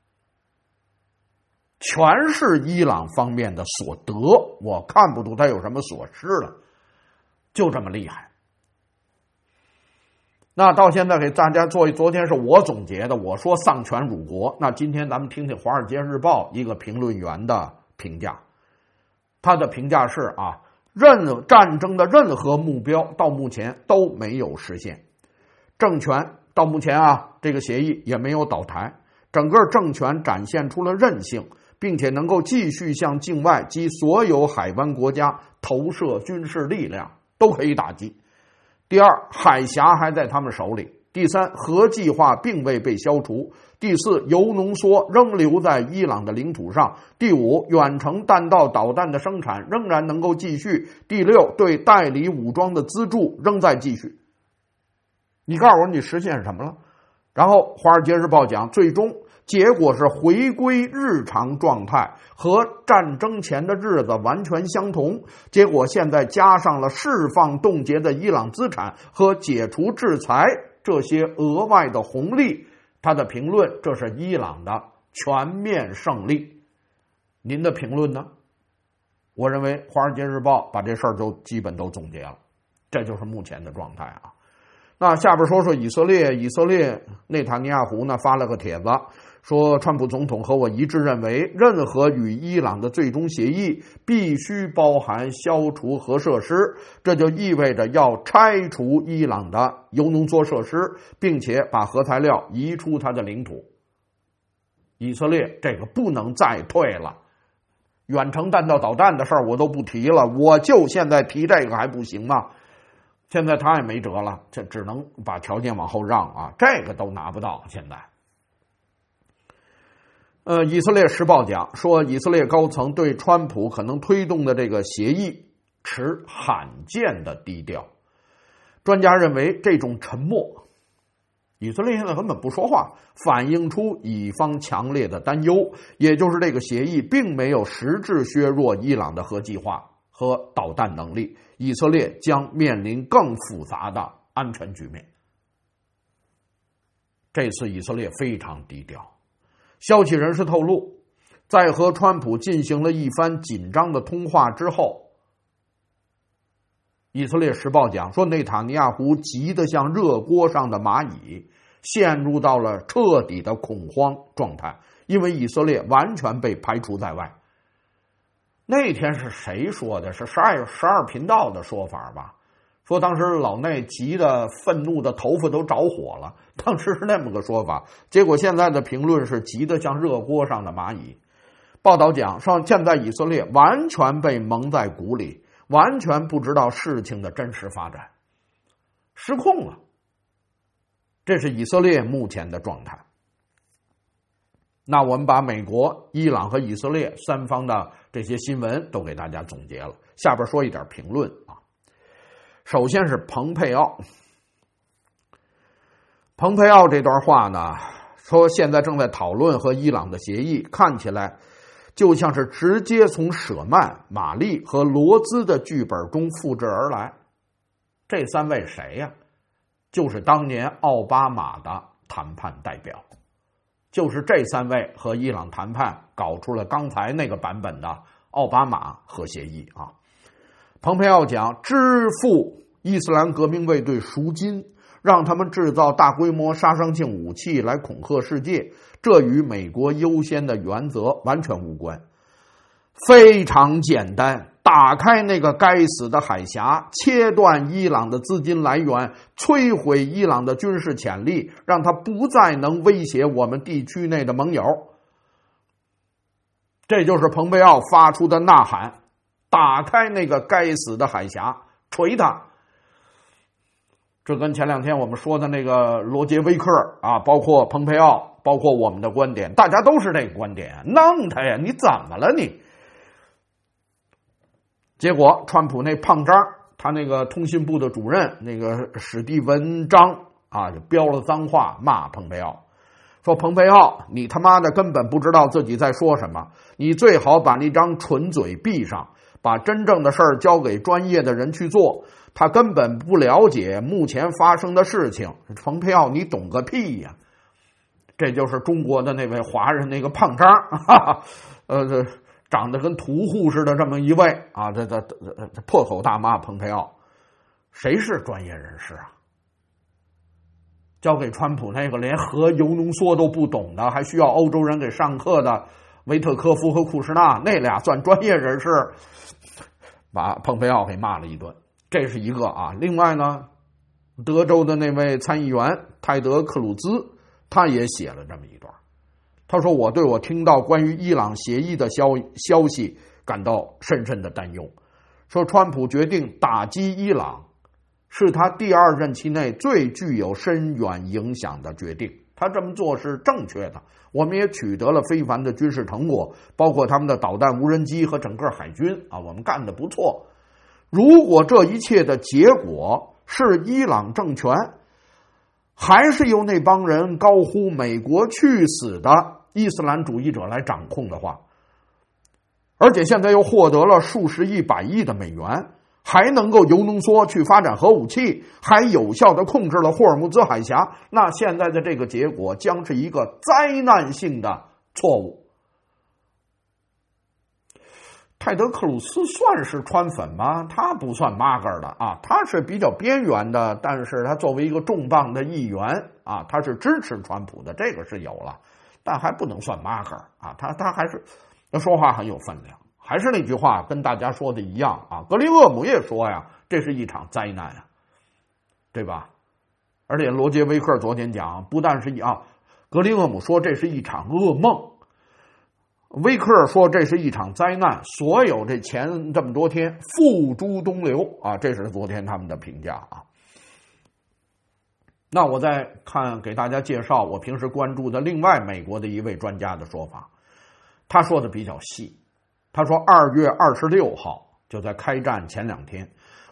全是伊朗方面的所得，我看不出他有什么所失了，就这么厉害。那到现在给大家做，昨天是我总结的，我说丧权辱国。那今天咱们听听《华尔街日报》一个评论员的评价，他的评价是战争的任何目标到目前都没有实现，政权到目前这个协议也没有倒台，整个政权展现出了韧性，并且能够继续向境外及所有海湾国家投射军事力量，都可以打击。第二，海峡还在他们手里。第三，核计划并未被消除。第四，铀浓缩仍留在伊朗的领土上。第五，远程弹道导弹的生产仍然能够继续。第六，对代理武装的资助仍在继续。你告诉我你实现什么了？然后《华尔街日报》讲，最终结果是回归日常状态，和战争前的日子完全相同。结果现在加上了释放冻结的伊朗资产和解除制裁这些额外的红利。他的评论，这是伊朗的全面胜利。您的评论呢？我认为《华尔街日报》把这事儿就基本都总结了，这就是目前的状态啊。那下边说以色列内塔尼亚胡呢发了个帖子，说川普总统和我一致认为，任何与伊朗的最终协议必须包含消除核设施，这就意味着要拆除伊朗的铀浓缩设施，并且把核材料移出它的领土。以色列这个不能再退了，远程弹道导弹的事儿我都不提了，我就现在提这个还不行吗？现在他也没辙了，这只能把条件往后让啊，这个都拿不到。现在以色列时报讲说，以色列高层对川普可能推动的这个协议持罕见的低调。专家认为，这种沉默以色列现在根本不说话，反映出以方强烈的担忧，也就是这个协议并没有实质削弱伊朗的核计划和导弹能力，以色列将面临更复杂的安全局面。这次以色列非常低调，消息人士透露，在和川普进行了一番紧张的通话之后，以色列时报讲说，内塔尼亚胡急得像热锅上的蚂蚁，陷入到了彻底的恐慌状态，因为以色列完全被排除在外。那天是谁说的？是12频道的说法吧？说当时老内急得愤怒的头发都着火了，当时是那么个说法。结果现在的评论是急得像热锅上的蚂蚁。报道讲说，现在以色列完全被蒙在鼓里，完全不知道事情的真实发展，失控了。这是以色列目前的状态。那我们把美国、伊朗和以色列三方的这些新闻都给大家总结了，下边说一点评论啊。首先是蓬佩奥，蓬佩奥这段话呢，说现在正在讨论和伊朗的协议，看起来就像是直接从舍曼、马利和罗兹的剧本中复制而来。这三位谁呀？就是当年奥巴马的谈判代表，就是这三位和伊朗谈判搞出了刚才那个版本的奥巴马核协议啊。蓬佩奥讲，支付伊斯兰革命卫队赎金，让他们制造大规模杀伤性武器来恐吓世界，这与美国优先的原则完全无关。非常简单，打开那个该死的海峡，切断伊朗的资金来源，摧毁伊朗的军事潜力，让它不再能威胁我们地区内的盟友。这就是蓬佩奥发出的呐喊，打开那个该死的海峡，锤它。这跟前两天我们说的那个罗杰威克啊，包括蓬佩奥，包括我们的观点，大家都是这个观点，弄他呀，你怎么了你？结果川普那胖张，他那个通信部的主任那个史蒂文张啊，就飙了脏话骂蓬佩奥，说蓬佩奥你他妈的根本不知道自己在说什么，你最好把那张蠢嘴闭上，把真正的事儿交给专业的人去做，他根本不了解目前发生的事情。蓬佩奥你懂个屁呀！这就是中国的那位华人那个胖张，哈哈，长得跟屠户似的这么一位啊，这破口大骂蓬佩奥。谁是专业人士啊？交给川普那个连核铀浓缩都不懂的，还需要欧洲人给上课的维特科夫和库什纳，那俩算专业人士，把蓬佩奥给骂了一顿。这是一个啊。另外呢，德州的那位参议员泰德·克鲁兹，他也写了这么一段。他说，我对我听到关于伊朗协议的消息感到深深的担忧，说川普决定打击伊朗是他第二任期内最具有深远影响的决定，他这么做是正确的，我们也取得了非凡的军事成果，包括他们的导弹无人机和整个海军啊，我们干得不错。如果这一切的结果是伊朗政权还是由那帮人高呼美国去死的伊斯兰主义者来掌控的话，而且现在又获得了数十亿、百亿的美元，还能够铀浓缩去发展核武器，还有效地控制了霍尔木兹海峡，那现在的这个结果将是一个灾难性的错误。泰德·克鲁斯算是川粉吗？他不算 MAGA 的啊，他是比较边缘的，但是他作为一个重磅的议员啊，他是支持川普的，这个是有了，但还不能算 MAGA 啊，他还是说话很有分量。还是那句话，跟大家说的一样啊，格林厄姆也说呀，这是一场灾难啊，对吧？而且罗杰威克昨天讲，不但是格林厄姆说这是一场噩梦，威克说这是一场灾难，所有这前这么多天付诸东流啊，这是昨天他们的评价啊。那我再看给大家介绍我平时关注的另外美国的一位专家的说法，他说的比较细。他说2月26号就在开战前2天，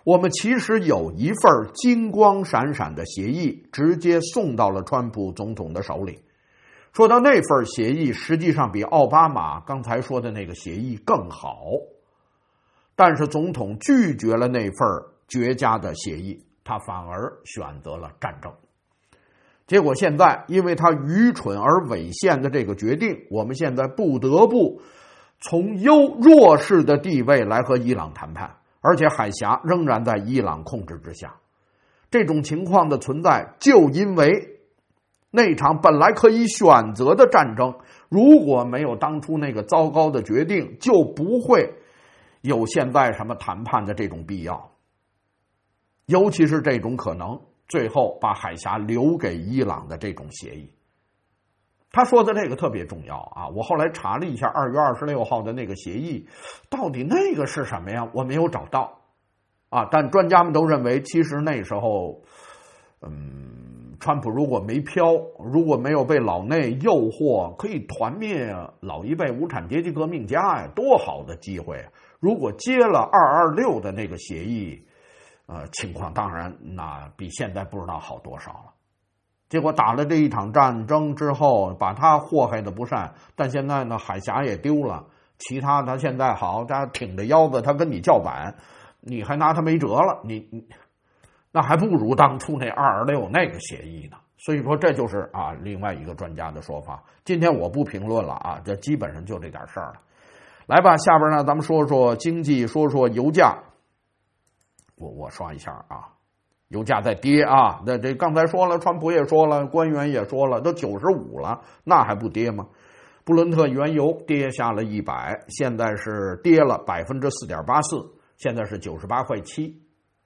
我们其实有一份金光闪闪的协议，直接送到了川普总统的手里。说到那份协议，实际上比奥巴马刚才说的那个协议更好，但是总统拒绝了那份绝佳的协议，他反而选择了战争。结果现在因为他愚蠢而违宪的这个决定，我们现在不得不从弱势的地位来和伊朗谈判，而且海峡仍然在伊朗控制之下。这种情况的存在，就因为那场本来可以选择的战争，如果没有当初那个糟糕的决定，就不会有现在什么谈判的这种必要。尤其是这种可能最后把海峡留给伊朗的这种协议。他说的这个特别重要啊！我后来查了一下2月26号的那个协议，到底那个是什么呀？我没有找到啊。但专家们都认为，其实那时候，川普如果没飘，如果没有被老内诱惑，可以团灭老一辈无产阶级革命家呀，多好的机会啊！如果接了226的那个协议，情况当然那比现在不知道好多少了。结果打了这一场战争之后，把他祸害的不善，但现在呢，海峡也丢了，其他他现在好，他挺着腰子，他跟你叫板，你还拿他没辙了，你那还不如当初那226那个协议呢。所以说这就是另外一个专家的说法。今天我不评论了啊，这基本上就这点事儿了。来吧，下边呢咱们说说经济，说说油价。我刷一下啊，油价在跌啊，这刚才说了，川普也说了，官员也说了，都95了，那还不跌吗？布伦特原油跌下了100，现在是跌了4.84%，现在是98块7。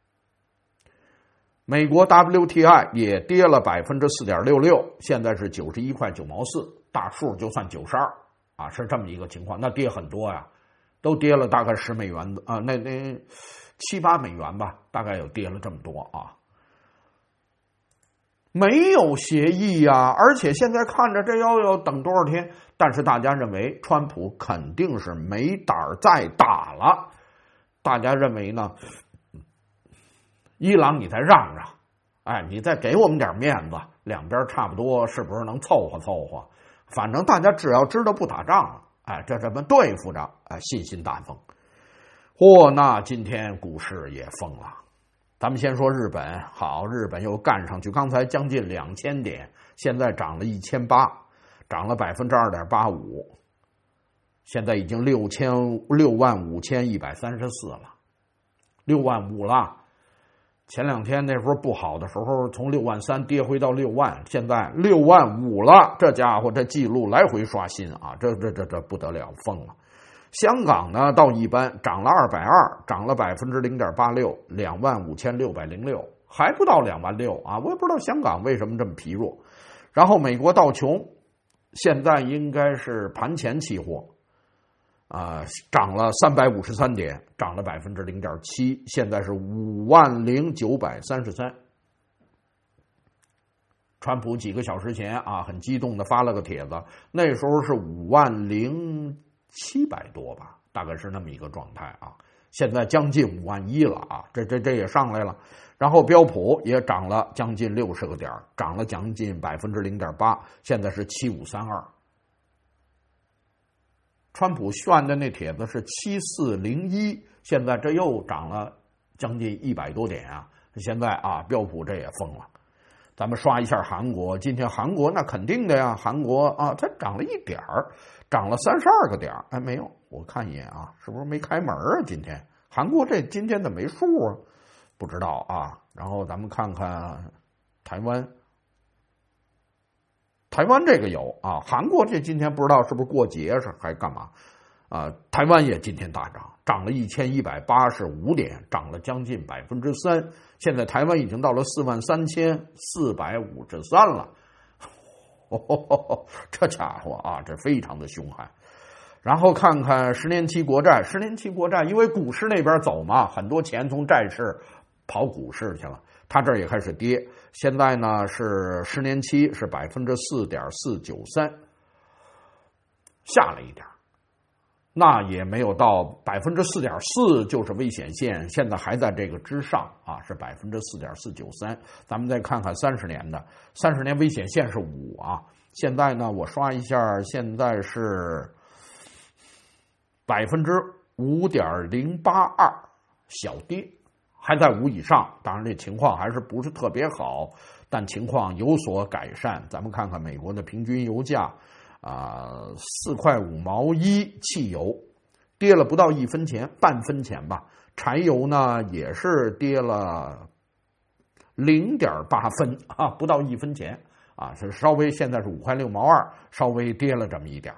美国 WTI 也跌了4.66%，现在是91块9毛4，大数就算92啊，是这么一个情况。那跌很多呀，都跌了大概10美元的啊，那7、8美元吧，大概有跌了这么多啊。没有协议啊，而且现在看着这要等多少天？但是大家认为川普肯定是没胆再打了。大家认为呢？伊朗你再让让，你再给我们点面子，两边差不多是不是能凑合凑合？反正大家只要知道不打仗，这么对付着，信心大增。那今天股市也疯了。咱们先说日本，好，日本又干上去，刚才将近2000点，现在涨了1800，涨了2.85%，现在已经65134了，65000了。前2天那时候不好的时候，从63000跌回到6万，现在65000了，这家伙这记录来回刷新啊，这不得了，疯了。香港呢倒一般，涨了220，涨了0.86%，25606，还不到26000啊！我也不知道香港为什么这么疲弱。然后美国道琼现在应该是盘前期货，涨了353点，涨了0.7%，现在是50933。川普几个小时前很激动的发了个帖子，那时候是50700多吧，大概是那么一个状态啊。现在将近51000了啊，这也上来了。然后标普也涨了将近60个点，涨了将近0.8%，现在是7532。川普炫的那帖子是7401，现在这又涨了将近100多点啊！现在标普这也疯了。咱们刷一下韩国，今天韩国那肯定的呀，韩国它涨了1点，涨了32个点。没有，我看一眼是不是没开门啊？今天韩国这今天怎么没数啊？不知道啊。然后咱们看看台湾这个有韩国这今天不知道是不是过节是还干嘛台湾也今天大涨，涨了1185点，涨了将近3%，现在台湾已经到了43453了。这家伙这非常的凶悍。然后看看10年期国债因为股市那边走嘛，很多钱从债市跑股市去了，它这儿也开始跌，现在呢是10年期是4.493%，下了一点。 那也没有到4.4%就是危险线，现在还在这个之上啊，是4.493%。咱们再看看30年的，30年危险线是5啊。现在呢，我刷一下，现在是5.082%，小跌，还在5以上。当然，这情况还是不是特别好，但情况有所改善。咱们看看美国的平均油价。4块5毛1，汽油跌了不到1分钱，半分钱吧。柴油呢也是跌了0.8分啊，不到1分钱啊，是稍微现在是5块6毛2，稍微跌了这么一点。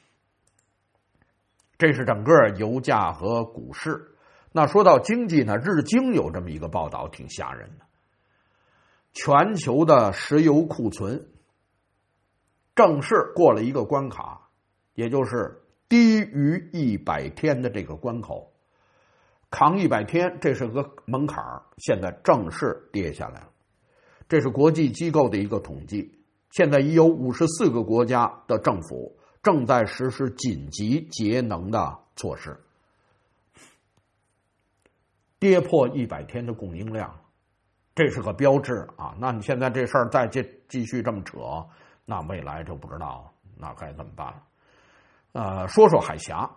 这是整个油价和股市。那说到经济呢，日经有这么一个报道，挺吓人的。全球的石油库存正式过了一个关卡，也就是低于100天的这个关口，扛100天，这是个门槛，现在正式跌下来了。这是国际机构的一个统计，现在已有54个国家的政府正在实施紧急节能的措施，跌破100天的供应量，这是个标志啊。那你现在这事儿再继续这么扯，那未来就不知道那该怎么办了。说说海峡，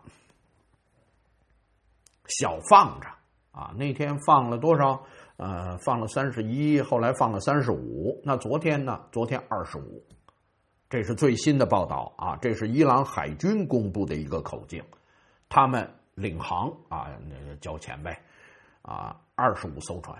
小放着啊，那天放了多少？放了31，后来放了35。那昨天呢？昨天25。这是最新的报道啊，这是伊朗海军公布的一个口径，他们领航啊，那个交钱呗啊，25艘船，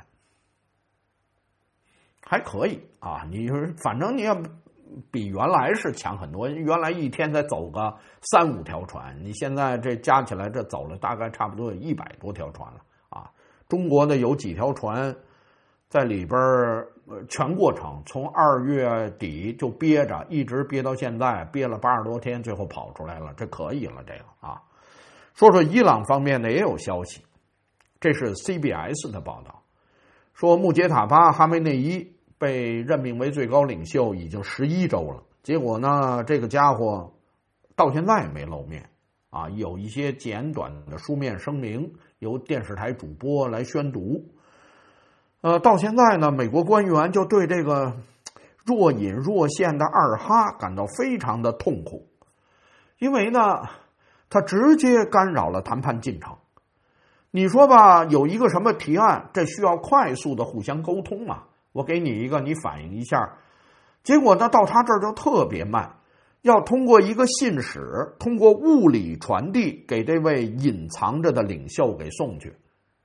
还可以啊。你反正你要比原来是强很多，原来一天才走个3、5条船，你现在这加起来这走了大概差不多有100多条船了啊。中国的有几条船在里边全过程从2月底就憋着，一直憋到现在，憋了80多天，最后跑出来了，这可以了这个啊。说说伊朗方面呢也有消息，这是 CBS 的报道，说穆杰塔巴哈梅内伊被任命为最高领袖已经11周了，结果呢，这个家伙到现在也没露面啊，有一些简短的书面声明，由电视台主播来宣读。到现在呢，美国官员就对这个若隐若现的二哈感到非常的痛苦，因为呢，他直接干扰了谈判进程。你说吧，有一个什么提案，这需要快速的互相沟通嘛？我给你一个，你反映一下。结果呢，到他这儿就特别慢，要通过一个信使，通过物理传递给这位隐藏着的领袖给送去。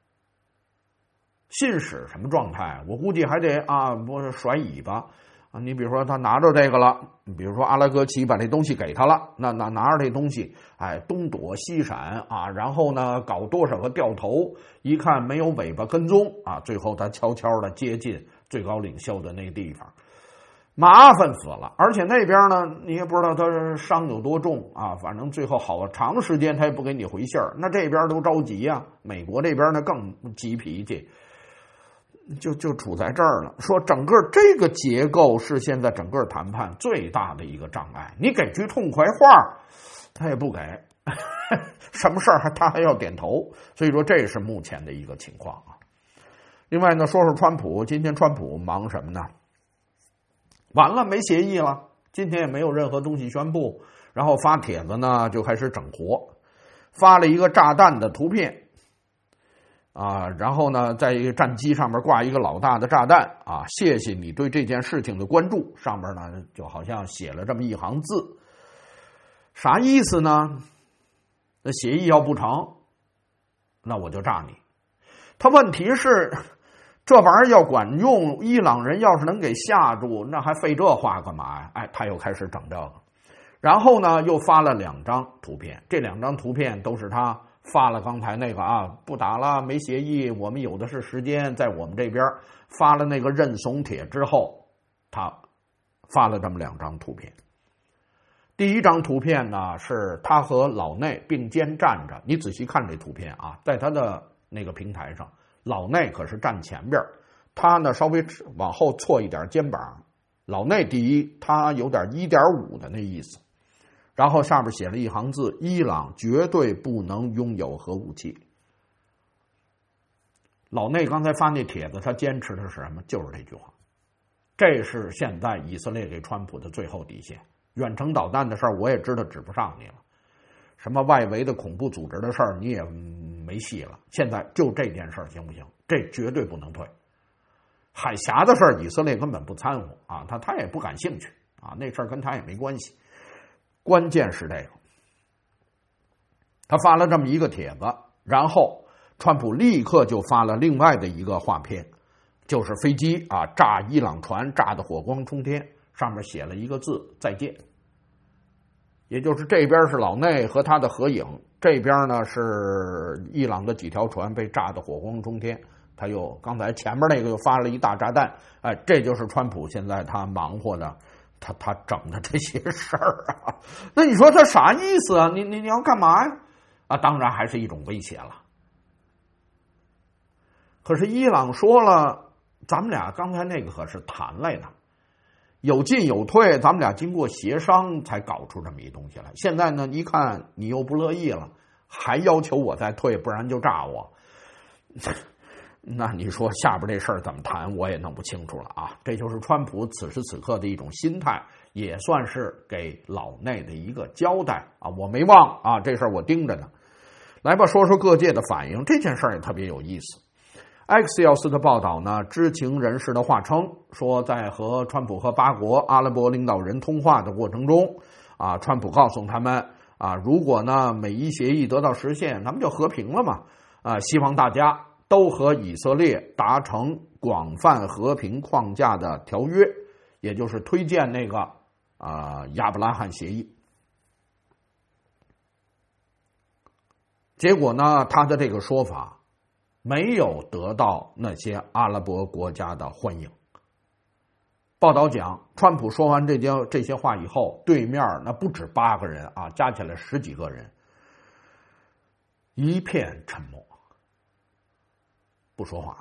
信使什么状态？我估计还得不是甩尾巴啊！你比如说他拿着这个了，比如说阿拉戈齐把这东西给他了，那拿着这东西，东躲西闪啊，然后呢搞多少个掉头，一看没有尾巴跟踪啊，最后他悄悄的接近最高领袖的那个地方，麻烦死了。而且那边呢，你也不知道他伤有多重啊，反正最后好长时间他也不给你回信儿。那这边都着急呀，美国这边呢更急脾气。就处在这儿了，说整个这个结构是现在整个谈判最大的一个障碍。你给句痛快话，他也不给，什么事儿他还要点头，所以说这是目前的一个情况啊。另外呢，说说川普，今天川普忙什么呢？完了，没协议了，今天也没有任何东西宣布，然后发帖子呢就开始整活，发了一个炸弹的图片。然后呢，在一个战机上面挂一个老大的炸弹啊，谢谢你对这件事情的关注。上面呢就好像写了这么一行字，啥意思呢？那协议要不成，那我就炸你。他问题是，这玩意儿要管用，伊朗人要是能给吓住，那还费这话干嘛呀？他又开始整这个，然后呢又发了2张图片，这2张图片都是他发了刚才那个不打了，没协议，我们有的是时间，在我们这边发了那个认怂帖之后，他发了这么2张图片。第一张图片呢是他和老内并肩站着，你仔细看这图片啊，在他的那个平台上，老内可是站前边，他呢稍微往后错一点肩膀。老内第一，他有点1.5的那意思。 然后下边写了一行字：伊朗绝对不能拥有核武器。老内刚才发那帖子，他坚持的是什么？就是这句话。这是现在以色列给川普的最后底线。远程导弹的事儿我也知道指不上你了，什么外围的恐怖组织的事儿你也没戏了。现在就这件事儿行不行？这绝对不能退。海峡的事儿以色列根本不掺和啊，他也不感兴趣啊，那事儿跟他也没关系。关键是这个，他发了这么一个帖子，然后川普立刻就发了另外的一个画片，就是飞机啊炸伊朗船，炸得火光冲天，上面写了一个字：再见。也就是这边是老内和他的合影，这边呢是伊朗的几条船被炸得火光冲天。他又刚才前面那个又发了一大炸弹，哎，这就是川普现在他忙活的，他整的这些事儿啊。那你说他啥意思啊？你要干嘛呀？啊，当然还是一种威胁了。可是伊朗说了，咱们俩刚才那个可是谈来的，有进有退，咱们俩经过协商才搞出这么一东西来。现在呢，一看你又不乐意了，还要求我再退，不然就炸我。那你说下边这事儿怎么谈，我也弄不清楚了啊！这就是川普此时此刻的一种心态，也算是给老内的一个交代啊！我没忘啊，这事儿我盯着呢。来吧，说说各界的反应，这件事儿也特别有意思。Axios 的报道呢，知情人士的话称说，在和川普和8国阿拉伯领导人通话的过程中，啊，川普告诉他们啊，如果呢美伊协议得到实现，咱们就和平了嘛，啊，希望大家都和以色列达成广泛和平框架的条约，也就是推荐那个亚伯拉罕协议。结果呢，他的这个说法没有得到那些阿拉伯国家的欢迎。报道讲，川普说完这些话以后，对面那不止8个人啊，加起来10几个人，一片沉默。不说话，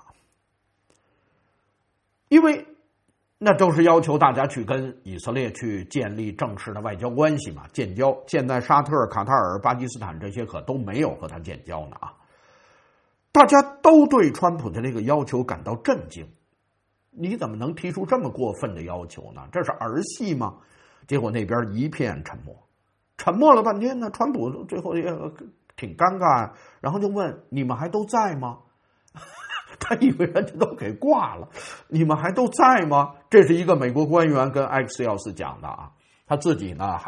因为那都是要求大家去跟以色列去建立正式的外交关系嘛，建交。现在沙特、卡塔尔、巴基斯坦这些可都没有和他建交呢啊！大家都对川普的这个要求感到震惊，你怎么能提出这么过分的要求呢？这是儿戏吗？结果那边一片沉默，沉默了半天呢，川普最后也挺尴尬，然后就问：你们还都在吗？他以为人家都给挂了，你们还都在吗？这是一个美国官员跟 Axios 讲的啊，他自己呢，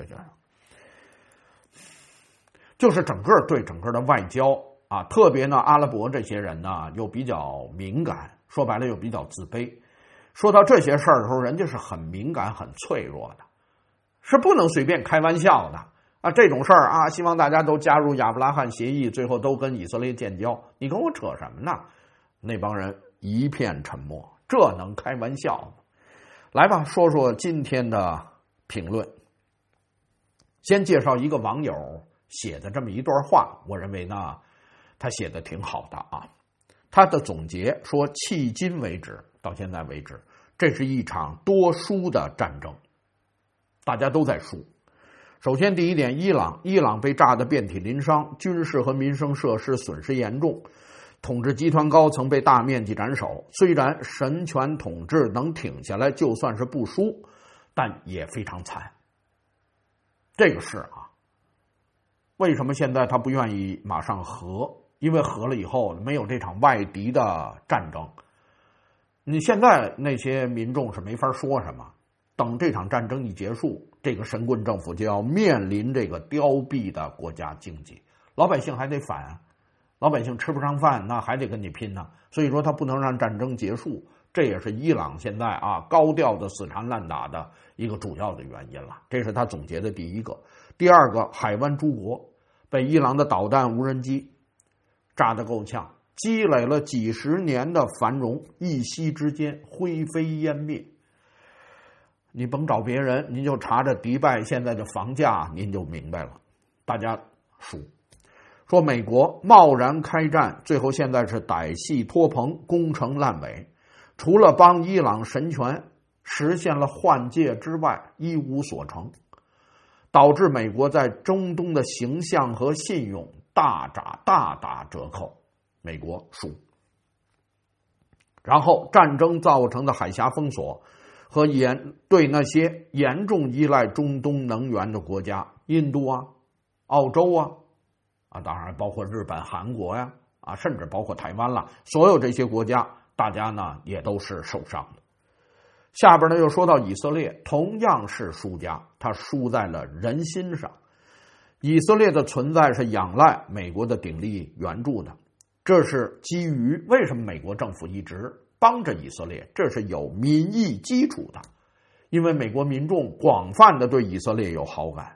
就是整个对整个的外交啊，特别呢阿拉伯这些人呢又比较敏感，说白了又比较自卑。说到这些事儿的时候，人家是很敏感、很脆弱的，是不能随便开玩笑的啊。这种事儿啊，希望大家都加入亚伯拉罕协议，最后都跟以色列建交，你跟我扯什么呢？那帮人一片沉默，这能开玩笑吗？来吧，说说今天的评论。先介绍一个网友写的这么一段话，我认为呢，他写的挺好的啊。他的总结说，迄今为止，到现在为止，这是一场多输的战争，大家都在输。首先第一点，伊朗被炸得遍体鳞伤，军事和民生设施损失严重，统治集团高层被大面积斩首。虽然神权统治能挺下来，就算是不输，但也非常惨。这个是啊，为什么现在他不愿意马上和？因为和了以后没有这场外敌的战争，你现在那些民众是没法说什么。等这场战争一结束，这个神棍政府就要面临这个凋敝的国家经济，老百姓还得反啊，老百姓吃不上饭，那还得跟你拼呢。所以说他不能让战争结束，这也是伊朗现在啊高调的死缠烂打的一个主要的原因了。这是他总结的第一个。第二个，海湾诸国被伊朗的导弹、无人机炸得够呛，积累了几十年的繁荣，一夕之间灰飞烟灭。你甭找别人，您就查着迪拜现在的房价，您就明白了，大家输。说美国贸然开战，最后现在是歹戏拖棚，攻城烂尾，除了帮伊朗神权实现了换届之外，一无所成。 导致美国在中东的形象和信用大打折扣，美国输。然后战争造成的海峡封锁和对那些严重依赖中东能源的国家，印度啊、澳洲啊，当然包括日本、韩国呀，甚至包括台湾了，所有这些国家，大家呢也都是受伤的。下边呢又说到以色列，同样是输家，他输在了人心上。以色列的存在是仰赖美国的鼎力援助的，这是基于为什么美国政府一直帮着以色列，这是有民意基础的，因为美国民众广泛的对以色列有好感。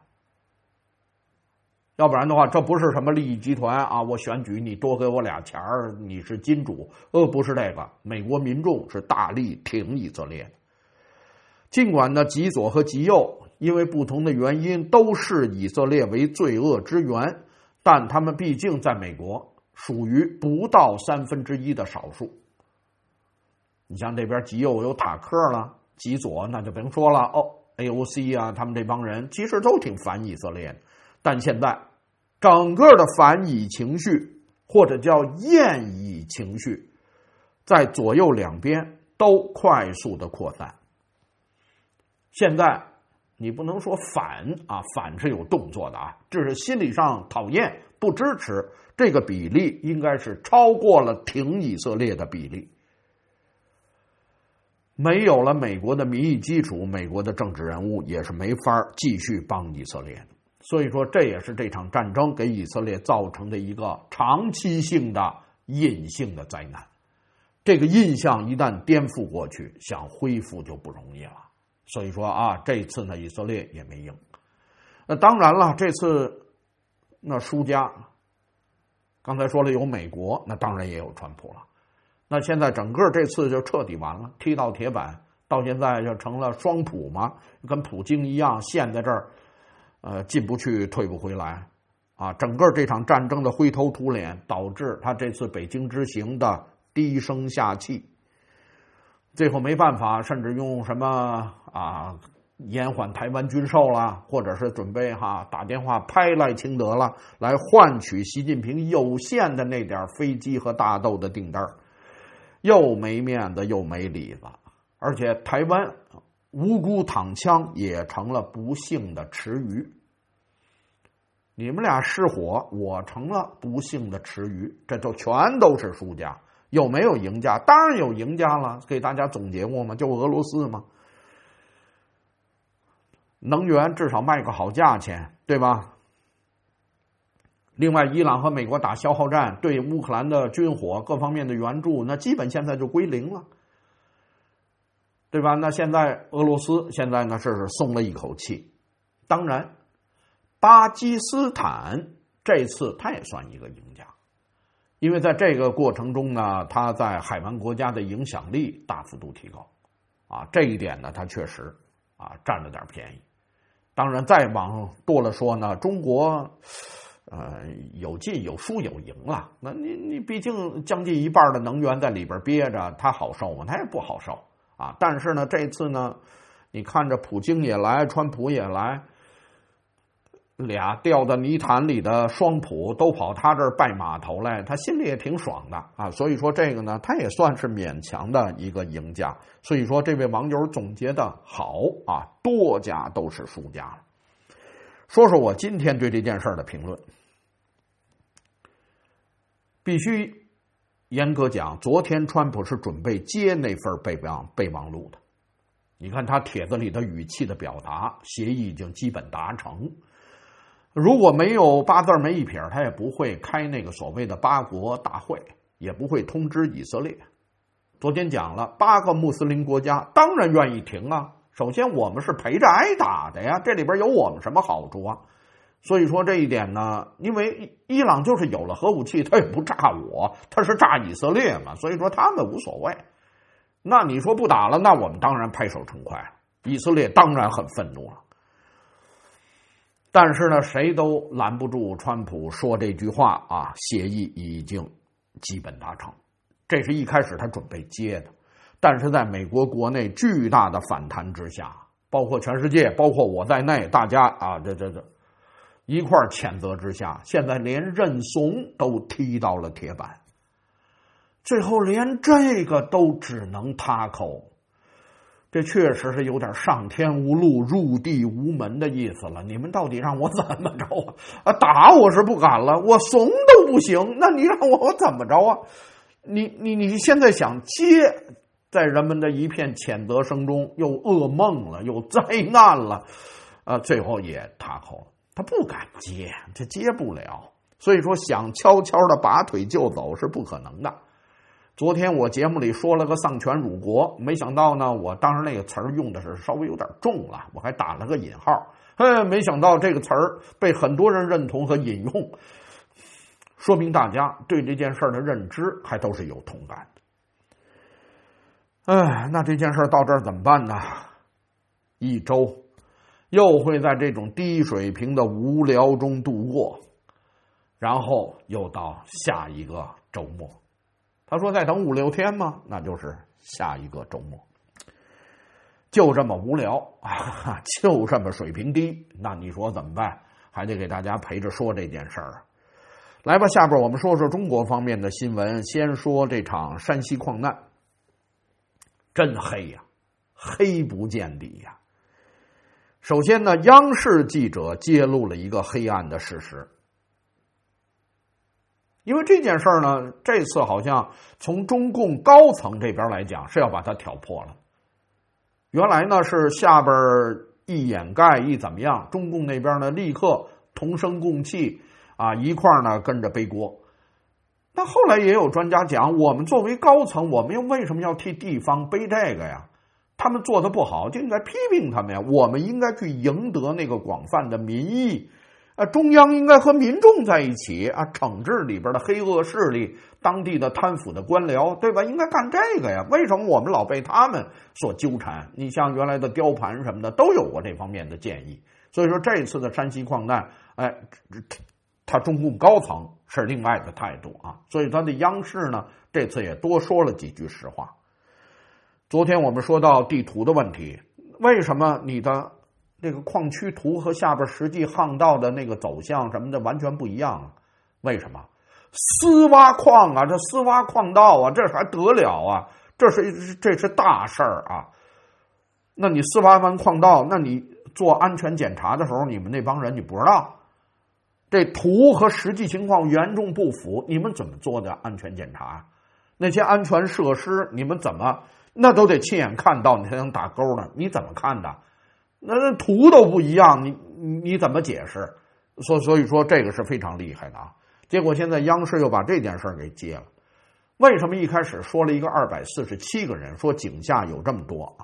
要不然的话，这不是什么利益集团啊，我选举你多给我俩钱儿，你是金主，不是这个，美国民众是大力挺以色列的。尽管呢，极左和极右因为不同的原因都视以色列为罪恶之源，但他们毕竟在美国属于不到1/3的少数。你像这边极右有塔克了，极左那就不用说了，AOC 啊，他们这帮人其实都挺反以色列的，但现在整个的反以情绪或者叫厌以情绪，在左右两边都快速的扩散。现在你不能说反是有动作的这是心理上讨厌不支持，这个比例应该是超过了挺以色列的比例。没有了美国的民意基础，美国的政治人物也是没法继续帮以色列的。所以说这也是这场战争给以色列造成的一个长期性的隐性的灾难。这个印象一旦颠覆过去，想恢复就不容易了。所以说这次呢，以色列也没赢。那当然了，这次那输家，刚才说了有美国，那当然也有川普了。那现在整个这次就彻底完了，踢到铁板，到现在就成了双普嘛，跟普京一样陷在这儿，进不去退不回来整个这场战争的灰头土脸，导致他这次北京之行的低声下气。最后没办法，甚至用什么延缓台湾军售啦，或者是准备打电话拍赖清德了，来换取习近平有限的那点飞机和大豆的订单，又没面子又没里子。而且台湾无辜躺枪也成了不幸的池鱼。你们俩失火，我成了不幸的池鱼，这就全都是输家。有没有赢家？当然有赢家了，给大家总结过嘛，就俄罗斯嘛。能源至少卖个好价钱，对吧？另外，伊朗和美国打消耗战，对乌克兰的军火各方面的援助，那基本现在就归零了，对吧？那现在俄罗斯现在呢是松了一口气。当然，巴基斯坦这次他也算一个赢家。因为在这个过程中呢，他在海湾国家的影响力大幅度提高，这一点呢，他确实占了点便宜。当然，再往多了说呢，中国有进有输有赢了。那你毕竟将近一半的能源在里边憋着，它好受吗？它也不好受但是呢，这次呢，你看着普京也来，川普也来。俩掉到泥潭里的双普都跑他这儿拜码头来，他心里也挺爽的所以说这个呢，他也算是勉强的一个赢家。所以说这位网友总结的好多家都是输家了。说说我今天对这件事的评论，必须严格讲，昨天川普是准备接那份备忘录的。你看他帖子里的语气的表达，协议已经基本达成。如果没有8字没一撇，他也不会开那个所谓的8国大会，也不会通知以色列。昨天讲了8个穆斯林国家当然愿意停首先我们是陪着挨打的呀，这里边有我们什么好处所以说这一点呢，因为伊朗就是有了核武器，他也不炸我，他是炸以色列嘛，所以说他们无所谓。那你说不打了，那我们当然拍手称快了，以色列当然很愤怒了。但是呢，谁都拦不住川普说这句话协议已经基本达成。这是一开始他准备接的，但是在美国国内巨大的反弹之下， 包括全世界，包括我在内，大家啊，这一块谴责之下，现在连认怂都踢到了铁板，最后连这个都只能塌口。这确实是有点上天无路入地无门的意思了。你们到底让我怎么着啊？打我是不敢了，我怂都不行，那你让我怎么着啊？你现在想接，在人们的一片谴责声中，又噩梦了，又灾难了，最后也塌口了。他不敢接，这接不了。所以说，想悄悄的拔腿就走是不可能的。昨天我节目里说了个丧权辱国，没想到呢，我当时那个词儿用的是稍微有点重了，我还打了个引号。没想到这个词儿被很多人认同和引用，说明大家对这件事的认知还都是有同感的。那这件事到这儿怎么办呢？一周又会在这种低水平的无聊中度过，然后又到下一个周末。他说再等5-6天吗？那就是下一个周末。就这么无聊啊，就这么水平低，那你说怎么办？还得给大家陪着说这件事儿。来吧，下边我们说说中国方面的新闻。先说这场山西矿难，真黑呀，黑不见底呀。首先呢，央视记者揭露了一个黑暗的事实。因为这件事儿呢，这次好像从中共高层这边来讲是要把它挑破了。原来呢是下边一掩盖一怎么样，中共那边呢立刻同声共泣啊，一块儿呢跟着背锅。那后来也有专家讲，我们作为高层，我们又为什么要替地方背这个呀？他们做的不好就应该批评他们呀，我们应该去赢得那个广泛的民意。中央应该和民众在一起啊，惩治里边的黑恶势力，当地的贪腐的官僚，对吧？应该干这个呀。为什么我们老被他们所纠缠？你像原来的雕盘什么的，都有过这方面的建议。所以说这次的山西矿难，他中共高层是另外的态度啊。所以他的央视呢，这次也多说了几句实话。昨天我们说到地图的问题，为什么你的这个矿区图和下边实际巷道的那个走向什么的完全不一样啊？为什么？私挖矿啊，这私挖矿道啊，这还得了啊？这是大事儿啊！那你私挖完矿道，那你做安全检查的时候，你们那帮人你不知道，这图和实际情况严重不符，你们怎么做的安全检查？那些安全设施你们怎么？那都得亲眼看到你才能打勾呢，你怎么看的？那图都不一样，你怎么解释？所以说这个是非常厉害的啊。结果现在央视又把这件事儿给接了。为什么一开始说了一个247个人，说井下有这么多啊？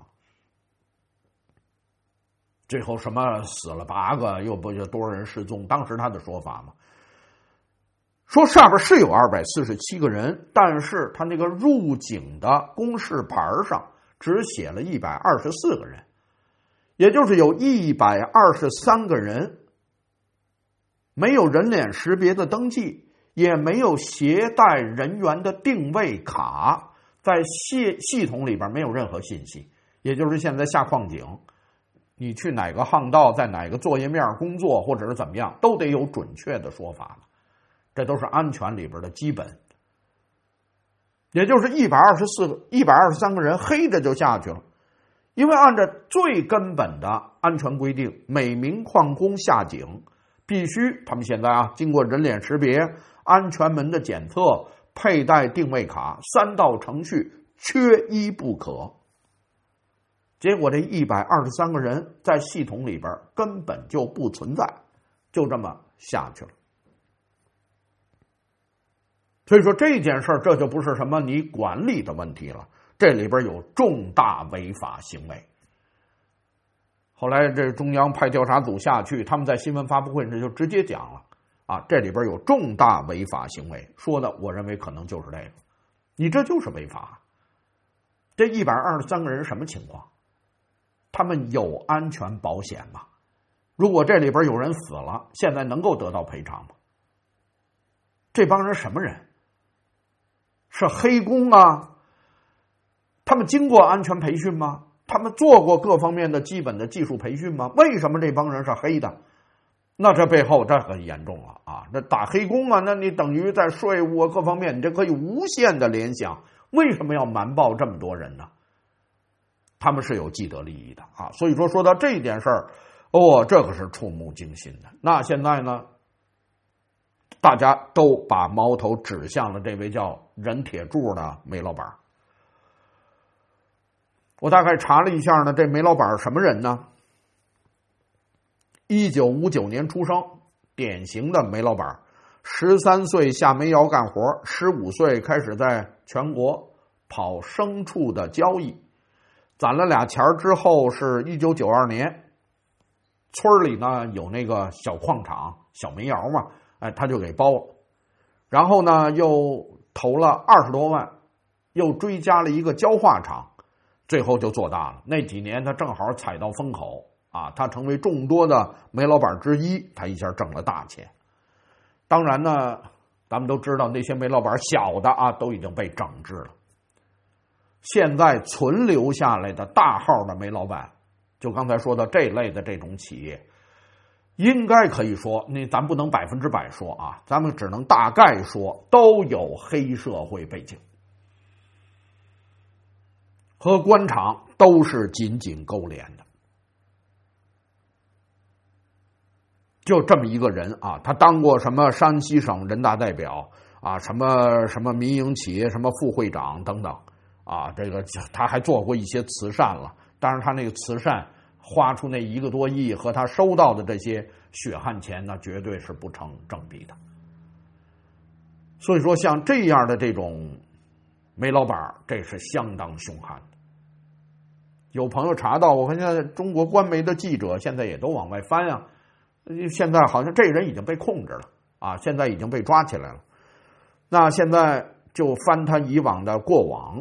最后什么死了8个，又不就多少人失踪？当时他的说法嘛，说上边是有247个人，但是他那个入井的公示牌上只写了124个人。也就是有123个人没有人脸识别的登记，也没有携带人员的定位卡，在系统里边没有任何信息。也就是现在下矿井，你去哪个巷道，在哪个作业面工作，或者是怎么样，都得有准确的说法的。这都是安全里边的基本。也就是123个人黑着就下去了。因为按照最根本的安全规定，每名矿工下井必须，他们现在经过人脸识别、安全门的检测、佩戴定位卡3道程序，缺一不可。结果这123个人在系统里边根本就不存在，就这么下去了。所以说这件事这就不是什么你管理的问题了。这里边有重大违法行为。后来这中央派调查组下去，他们在新闻发布会上就直接讲了啊，这里边有重大违法行为，说的我认为可能就是这个，你这就是违法。这123个人什么情况？他们有安全保险吗？如果这里边有人死了，现在能够得到赔偿吗？这帮人什么人？是黑工啊？他们经过安全培训吗？ 他们做过各方面的基本的技术培训吗？为什么这帮人是黑的？那这背后这很严重了啊！这打黑工啊，那你等于在税务啊各方面，你这可以无限的联想，为什么要瞒报这么多人呢？他们是有既得利益的啊！所以说到这件事儿，这个是触目惊心的。那现在呢，大家都把矛头指向了这位叫任铁柱的煤老板。我大概查了一下呢，这煤老板什么人呢？1959年出生，典型的煤老板，13岁下煤窑干活，15岁开始在全国跑牲畜的交易，攒了俩钱之后，是1992年，村里呢有那个小矿场、小煤窑嘛，他就给包了，然后呢又投了20多万，又追加了一个焦化厂，最后就做大了。那几年他正好踩到风口啊，他成为众多的煤老板之一，他一下挣了大钱。当然呢，咱们都知道那些煤老板小的啊都已经被整治了。现在存留下来的大号的煤老板，就刚才说的这类的这种企业，应该可以说，咱不能100%说啊，咱们只能大概说都有黑社会背景，和官场都是紧紧勾连的。就这么一个人啊，他当过什么山西省人大代表啊，什么民营企业什么副会长等等啊，这个他还做过一些慈善了。当然他那个慈善花出那1个多亿和他收到的这些血汗钱呢，绝对是不成正比的。所以说像这样的这种煤老板，这是相当凶悍的。有朋友查到，我看现在中国官媒的记者现在也都往外翻啊，现在好像这人已经被控制了啊，现在已经被抓起来了。那现在就翻他以往的过往。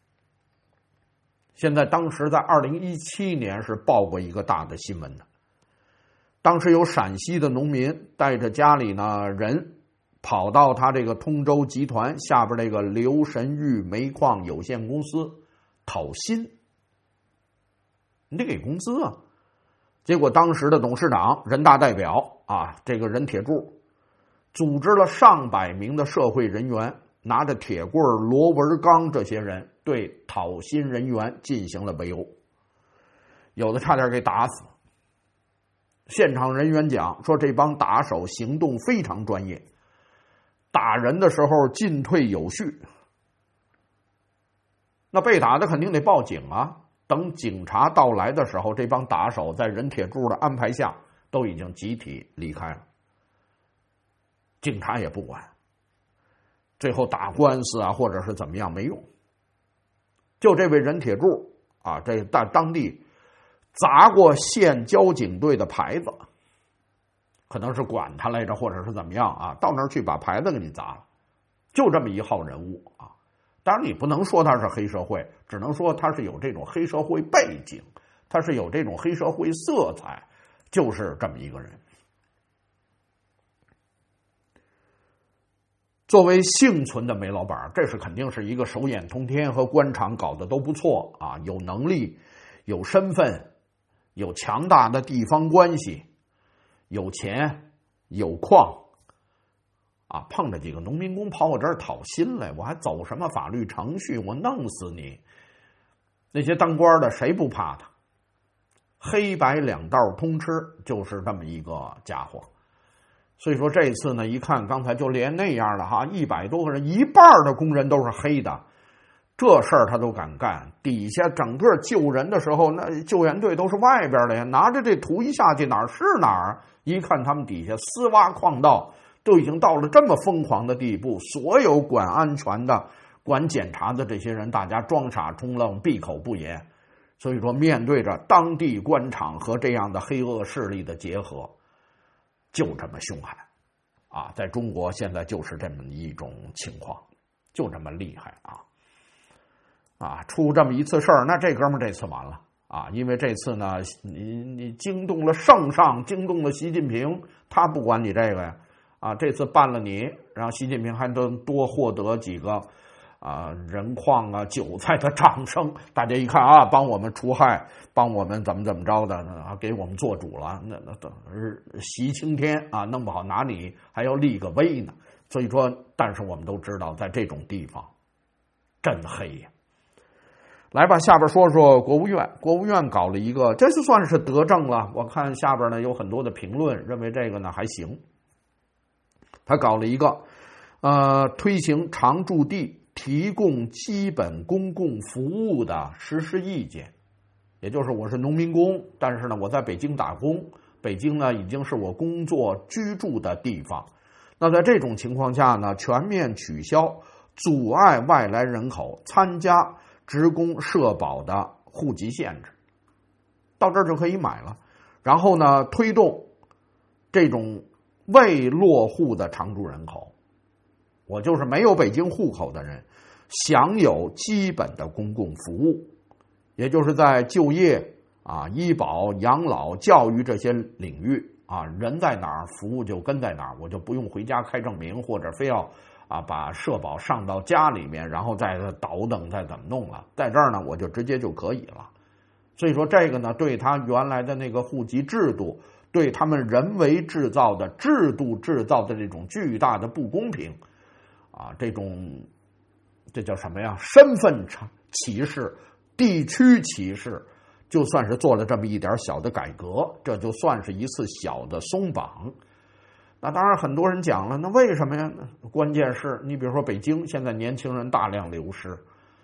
现在当时在2017年是报过一个大的新闻的，当时有陕西的农民带着家里呢人跑到他这个通州集团下边这个刘神玉煤矿有限公司讨薪，你得给工资啊。结果当时的董事长、人大代表啊，这个任铁柱组织了上百名的社会人员，拿着铁棍、螺纹钢，这些人对讨薪人员进行了围殴，有的差点给打死。现场人员讲说，这帮打手行动非常专业，打人的时候进退有序。那被打的肯定得报警啊。等警察到来的时候，这帮打手在任铁柱的安排下都已经集体离开了，警察也不管，最后打官司啊或者是怎么样没用。就这位任铁柱啊，这当地砸过县交警队的牌子，可能是管他来着或者是怎么样啊，到那儿去把牌子给你砸了，就这么一号人物啊。当然你不能说他是黑社会，只能说他是有这种黑社会背景，他是有这种黑社会色彩，就是这么一个人。作为幸存的煤老板，这是肯定是一个手眼通天，和官场搞得都不错啊，有能力、有身份、有强大的地方关系、有钱、有矿啊，碰着几个农民工跑我这儿讨薪来，我还走什么法律程序？我弄死你！那些当官的谁不怕他？黑白两道通吃，就是这么一个家伙。所以说这次呢，一看刚才就连那样的哈，100多个人，一半的工人都是黑的，这事儿他都敢干。底下整个救人的时候，那救援队都是外边的呀，拿着这图一下去哪儿是哪儿。一看他们底下私挖矿道都已经到了这么疯狂的地步，所有管安全的、管检查的这些人，大家装傻充愣，闭口不言。所以说，面对着当地官场和这样的黑恶势力的结合，就这么凶悍啊！在中国现在就是这么一种情况，就这么厉害啊！出这么一次事儿，那这哥们儿这次完了啊！因为这次呢，你惊动了圣上，惊动了习近平，他不管你这个呀。啊，这次办了你，然后习近平还能多获得几个人矿啊、韭菜的掌声，大家一看啊，帮我们除害，帮我们怎么着的啊，给我们做主了，那喜青天啊，弄不好拿你还要立个威呢。所以说，但是我们都知道，在这种地方真黑呀。来吧，下边说说国务院。国务院搞了一个，这就算是德政了。我看下边呢有很多的评论认为这个呢还行。他搞了一个，推行常住地提供基本公共服务的实施意见。也就是我是农民工，但是呢我在北京打工，北京呢已经是我工作居住的地方。那在这种情况下呢，全面取消阻碍外来人口参加职工社保的户籍限制，到这儿就可以买了。然后呢，推动这种未落户的常住人口，我就是没有北京户口的人，享有基本的公共服务，也就是在就业啊、医保、养老、教育这些领域啊，人在哪儿，服务就跟在哪儿，我就不用回家开证明，或者非要把社保上到家里面，然后再倒腾再怎么弄了，在这儿呢我就直接就可以了。所以说这个呢，对他原来的那个户籍制度，对他们人为制造的制度制造的这种巨大的不公平啊，这叫什么呀？身份歧视、地区歧视，就算是做了这么一点小的改革，这就算是一次小的松绑。那当然很多人讲了，那为什么呀？关键是你比如说北京现在年轻人大量流失，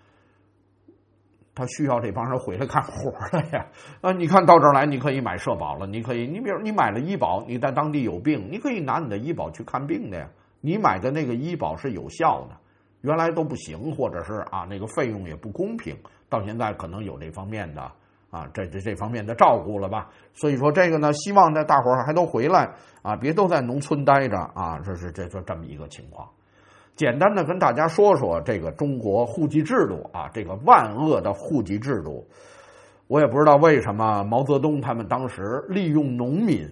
他需要这帮人回来干活了呀。你看到这儿来，你可以买社保了，你比如你买了医保，你在当地有病，你可以拿你的医保去看病的呀。你买的那个医保是有效的，原来都不行，或者是那个费用也不公平，到现在可能有这方面的这方面的照顾了吧。所以说这个呢，希望大伙儿还都回来别都在农村待着这就这么一个情况。简单的跟大家说说这个中国户籍制度这个万恶的户籍制度。我也不知道为什么毛泽东他们当时利用农民，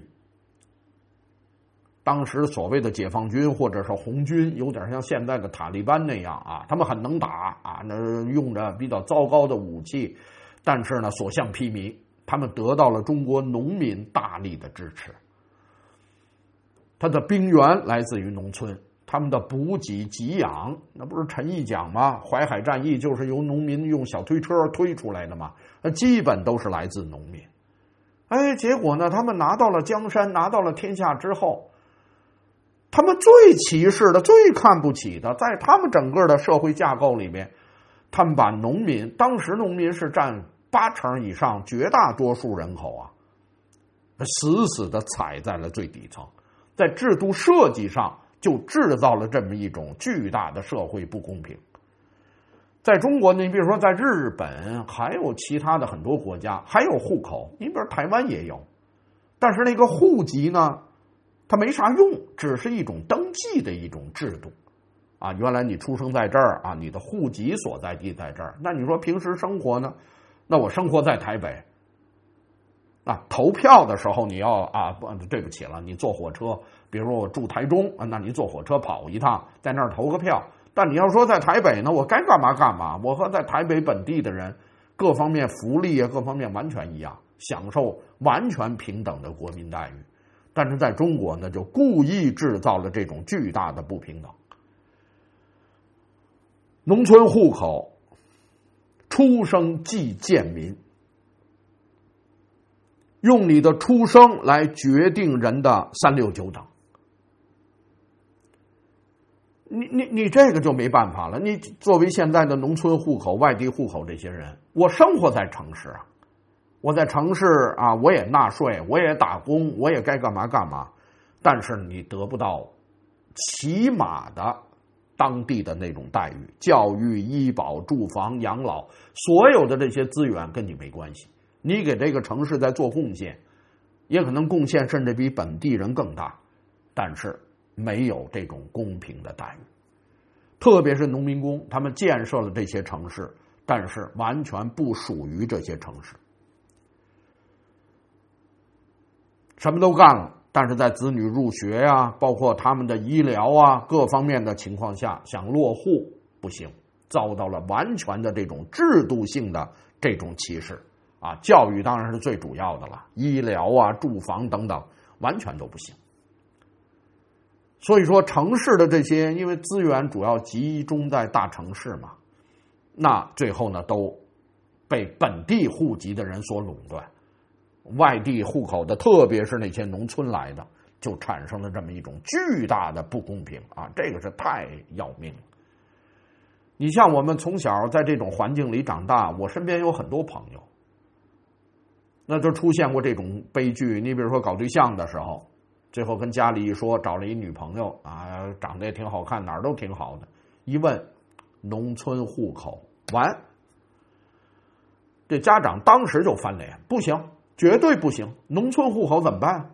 当时所谓的解放军或者是红军，有点像现在的塔利班那样他们很能打那用着比较糟糕的武器，但是呢所向披靡，他们得到了中国农民大力的支持。他的兵源来自于农村，他们的补给给养，那不是陈毅讲吗？淮海战役就是由农民用小推车推出来的嘛，基本都是来自农民。结果呢，他们拿到了江山，拿到了天下之后，他们最歧视的、最看不起的，在他们整个的社会架构里面，他们把农民，当时农民是占80%以上，绝大多数人口死死的踩在了最底层，在制度设计上就制造了这么一种巨大的社会不公平。在中国呢，你比如说在日本，还有其他的很多国家还有户口，你比如台湾也有，但是那个户籍呢，它没啥用，只是一种登记的一种制度原来你出生在这儿你的户籍所在地在这儿，那你说平时生活呢？那我生活在台北投票的时候你要对不起了，你坐火车，比如说我住台中那你坐火车跑一趟，在那儿投个票。但你要说在台北呢，我该干嘛干嘛，我和在台北本地的人各方面福利各方面完全一样，享受完全平等的国民待遇。但是在中国呢，就故意制造了这种巨大的不平等。农村户口出生即贱民，用你的出生来决定人的3、6、9等。你这个就没办法了。你作为现在的农村户口、外地户口这些人，我生活在城市我在城市我也纳税，我也打工，我也该干嘛干嘛，但是你得不到起码的当地的那种待遇，教育、医保、住房、养老，所有的这些资源跟你没关系。你给这个城市在做贡献，也可能贡献甚至比本地人更大，但是没有这种公平的待遇。特别是农民工，他们建设了这些城市，但是完全不属于这些城市，什么都干了，但是在子女入学包括他们的医疗各方面的情况下，想落户不行遭到了完全的这种制度性的这种歧视啊。教育当然是最主要的了，医疗啊、住房等等，完全都不行。所以说，城市的这些，因为资源主要集中在大城市嘛，那最后呢，都被本地户籍的人所垄断，外地户口的，特别是那些农村来的，就产生了这么一种巨大的不公平啊！这个是太要命了。你像我们从小在这种环境里长大，我身边有很多朋友，那就出现过这种悲剧。你比如说搞对象的时候，最后跟家里一说找了一女朋友啊，长得也挺好看，哪儿都挺好的，一问农村户口，完，这家长当时就翻脸，不行，绝对不行，农村户口怎么办？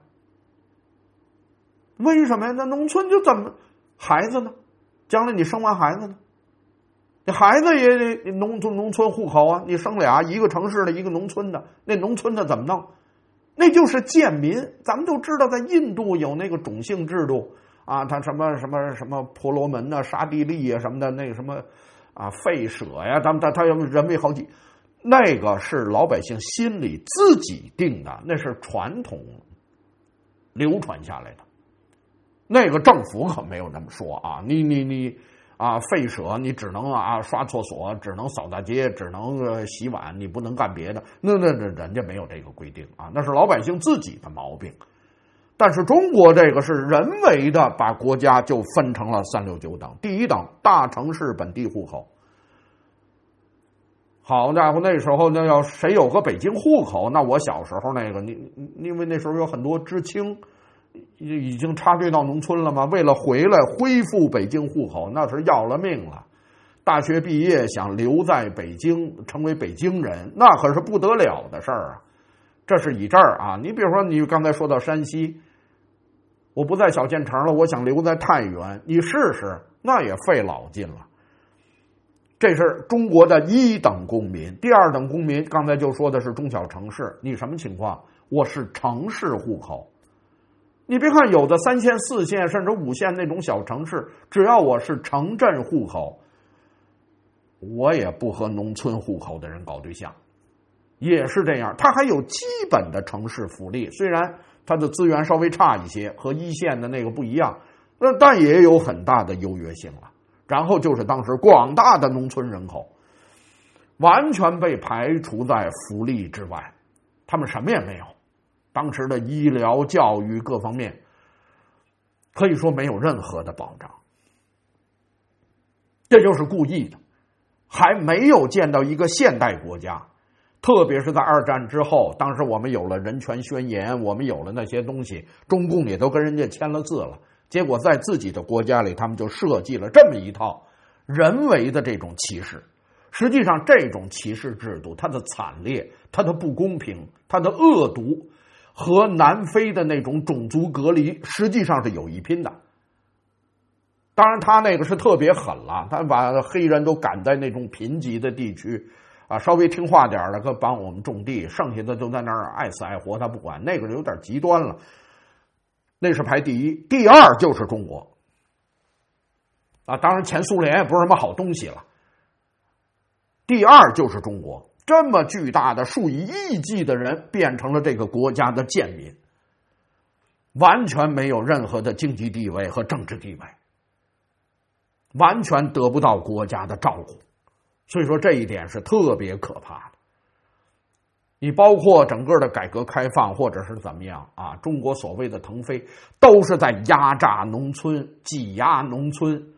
为什么呀？那农村就怎么孩子呢？将来你生完孩子呢？你孩子也得农村户口啊，你生俩，一个城市的，一个农村的，那农村的怎么弄？那就是贱民。咱们都知道，在印度有那个种姓制度啊，他什么婆罗门啊、沙地利啊什么的，那个什么啊吠舍呀，他有人为好几，那个是老百姓心里自己定的，那是传统流传下来的。那个政府可没有那么说啊，你啊吠舍，你只能啊刷厕所，只能扫大街，只能洗碗，你不能干别的。那人家没有这个规定啊，那是老百姓自己的毛病。但是中国这个是人为的把国家就分成了369等，第一等大城市本地户口。好家伙，那时候那要谁有个北京户口，那我小时候那个因为那时候有很多知青已经插队到农村了嘛，为了回来恢复北京户口，那是要了命了。大学毕业想留在北京成为北京人，那可是不得了的事儿啊。这是以这儿啊，你比如说你刚才说到山西，我不在小县城了，我想留在太原，你试试，那也费老劲了。这是中国的1等公民。第2等公民刚才就说的是中小城市，你什么情况？我是城市户口。你别看有的3线、4线甚至5线那种小城市，只要我是城镇户口，我也不和农村户口的人搞对象，也是这样。他还有基本的城市福利，虽然他的资源稍微差一些，和1线的那个不一样，但也有很大的优越性了。然后就是当时广大的农村人口完全被排除在福利之外，他们什么也没有。当时的医疗、教育各方面可以说没有任何的保障，这就是故意的。还没有见到一个现代国家，特别是在2战之后，当时我们有了人权宣言，我们有了那些东西，中共也都跟人家签了字了，结果在自己的国家里，他们就设计了这么一套人为的这种歧视。实际上这种歧视制度，它的惨烈，它的不公平，它的恶毒，和南非的那种种族隔离实际上是有一拼的。当然他那个是特别狠了，他把黑人都赶在那种贫瘠的地区啊，稍微听话点的可帮我们种地，剩下的就在那儿爱死爱活，他不管，那个有点极端了。那是排第1，第2就是中国啊，当然前苏联也不是什么好东西了。第2就是中国，这么巨大的数以亿计的人变成了这个国家的贱民，完全没有任何的经济地位和政治地位，完全得不到国家的照顾。所以说这一点是特别可怕的。你包括整个的改革开放或者是怎么样啊，中国所谓的腾飞都是在压榨农村，挤压农村，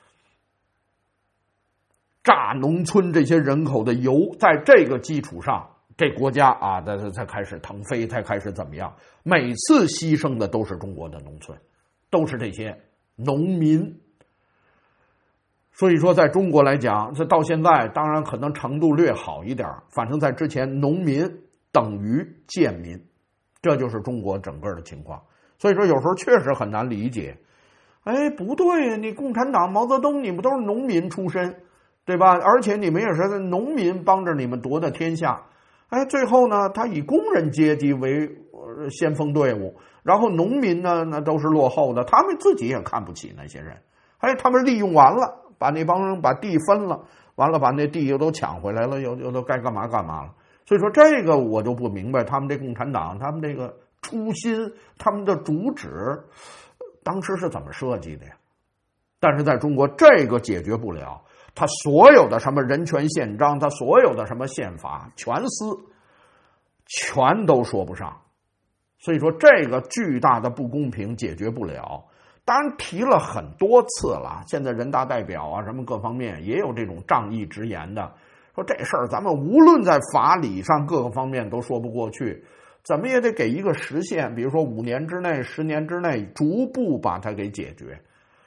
榨农村这些人口的油，在这个基础上，这国家啊才开始腾飞，才开始怎么样。每次牺牲的都是中国的农村，都是这些农民。所以说在中国来讲，这到现在当然可能程度略好一点，反正在之前农民等于贱民，这就是中国整个的情况。所以说有时候确实很难理解，哎，不对，你共产党毛泽东你们都是农民出身，对吧？而且你们也是农民帮着你们夺的天下，哎，最后呢他以工人阶级为先锋队伍，然后农民呢那都是落后的，他们自己也看不起那些人，哎，他们利用完了，把那帮人把地分了， 完了把那地又都抢回来了，又都该干嘛干嘛了。所以说这个我就不明白，他们这共产党，他们这个初心，他们的主旨，当时是怎么设计的呀？但是在中国这个解决不了，他所有的什么人权宪章，他所有的什么宪法全撕，全都说不上。所以说这个巨大的不公平解决不了。当然提了很多次了，现在人大代表啊什么各方面也有这种仗义直言的，说这事儿咱们无论在法理上各个方面都说不过去，怎么也得给一个时限，比如说5年之内、10年之内逐步把它给解决。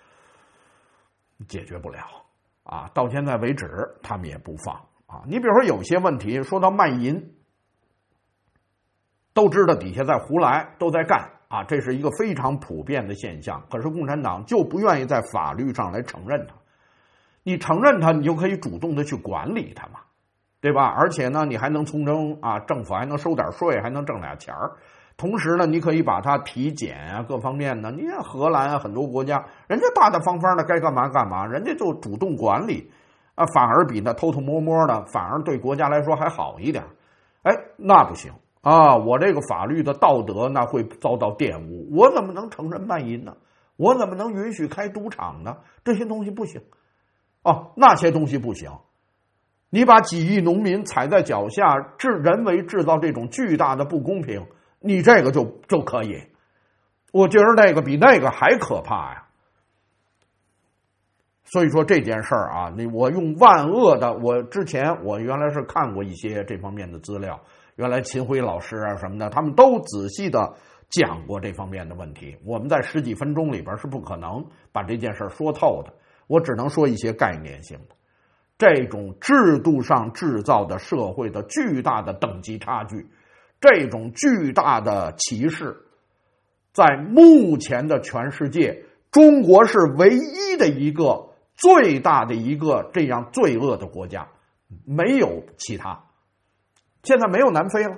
解决不了啊！到现在为止，他们也不放啊。你比如说有些问题，说到卖淫，都知道底下在胡来，都在干啊，这是一个非常普遍的现象。可是共产党就不愿意在法律上来承认它。你承认它，你就可以主动的去管理它嘛，对吧？而且呢，你还能从中啊，政府还能收点税，还能挣俩钱儿。同时呢，你可以把它体检啊，各方面呢，你看荷兰啊，很多国家，人家大大方方的该干嘛干嘛，人家就主动管理啊，反而比那偷偷摸摸的，反而对国家来说还好一点。哎，那不行啊，我这个法律的道德那会遭到玷污，我怎么能承认卖淫呢？我怎么能允许开赌场呢？这些东西不行哦，那些东西不行。你把几亿农民踩在脚下，人为制造这种巨大的不公平。你这个就可以，我觉得那个比那个还可怕呀。所以说这件事儿啊，我用万恶的，之前我原来是看过一些这方面的资料，原来秦晖老师啊什么的，他们都仔细的讲过这方面的问题。我们在10几分钟里边是不可能把这件事说透的，我只能说一些概念性的。这种制度上制造的社会的巨大的等级差距，这种巨大的歧视，在目前的全世界，中国是唯一的一个最大的一个这样罪恶的国家，没有其他。现在没有南非了，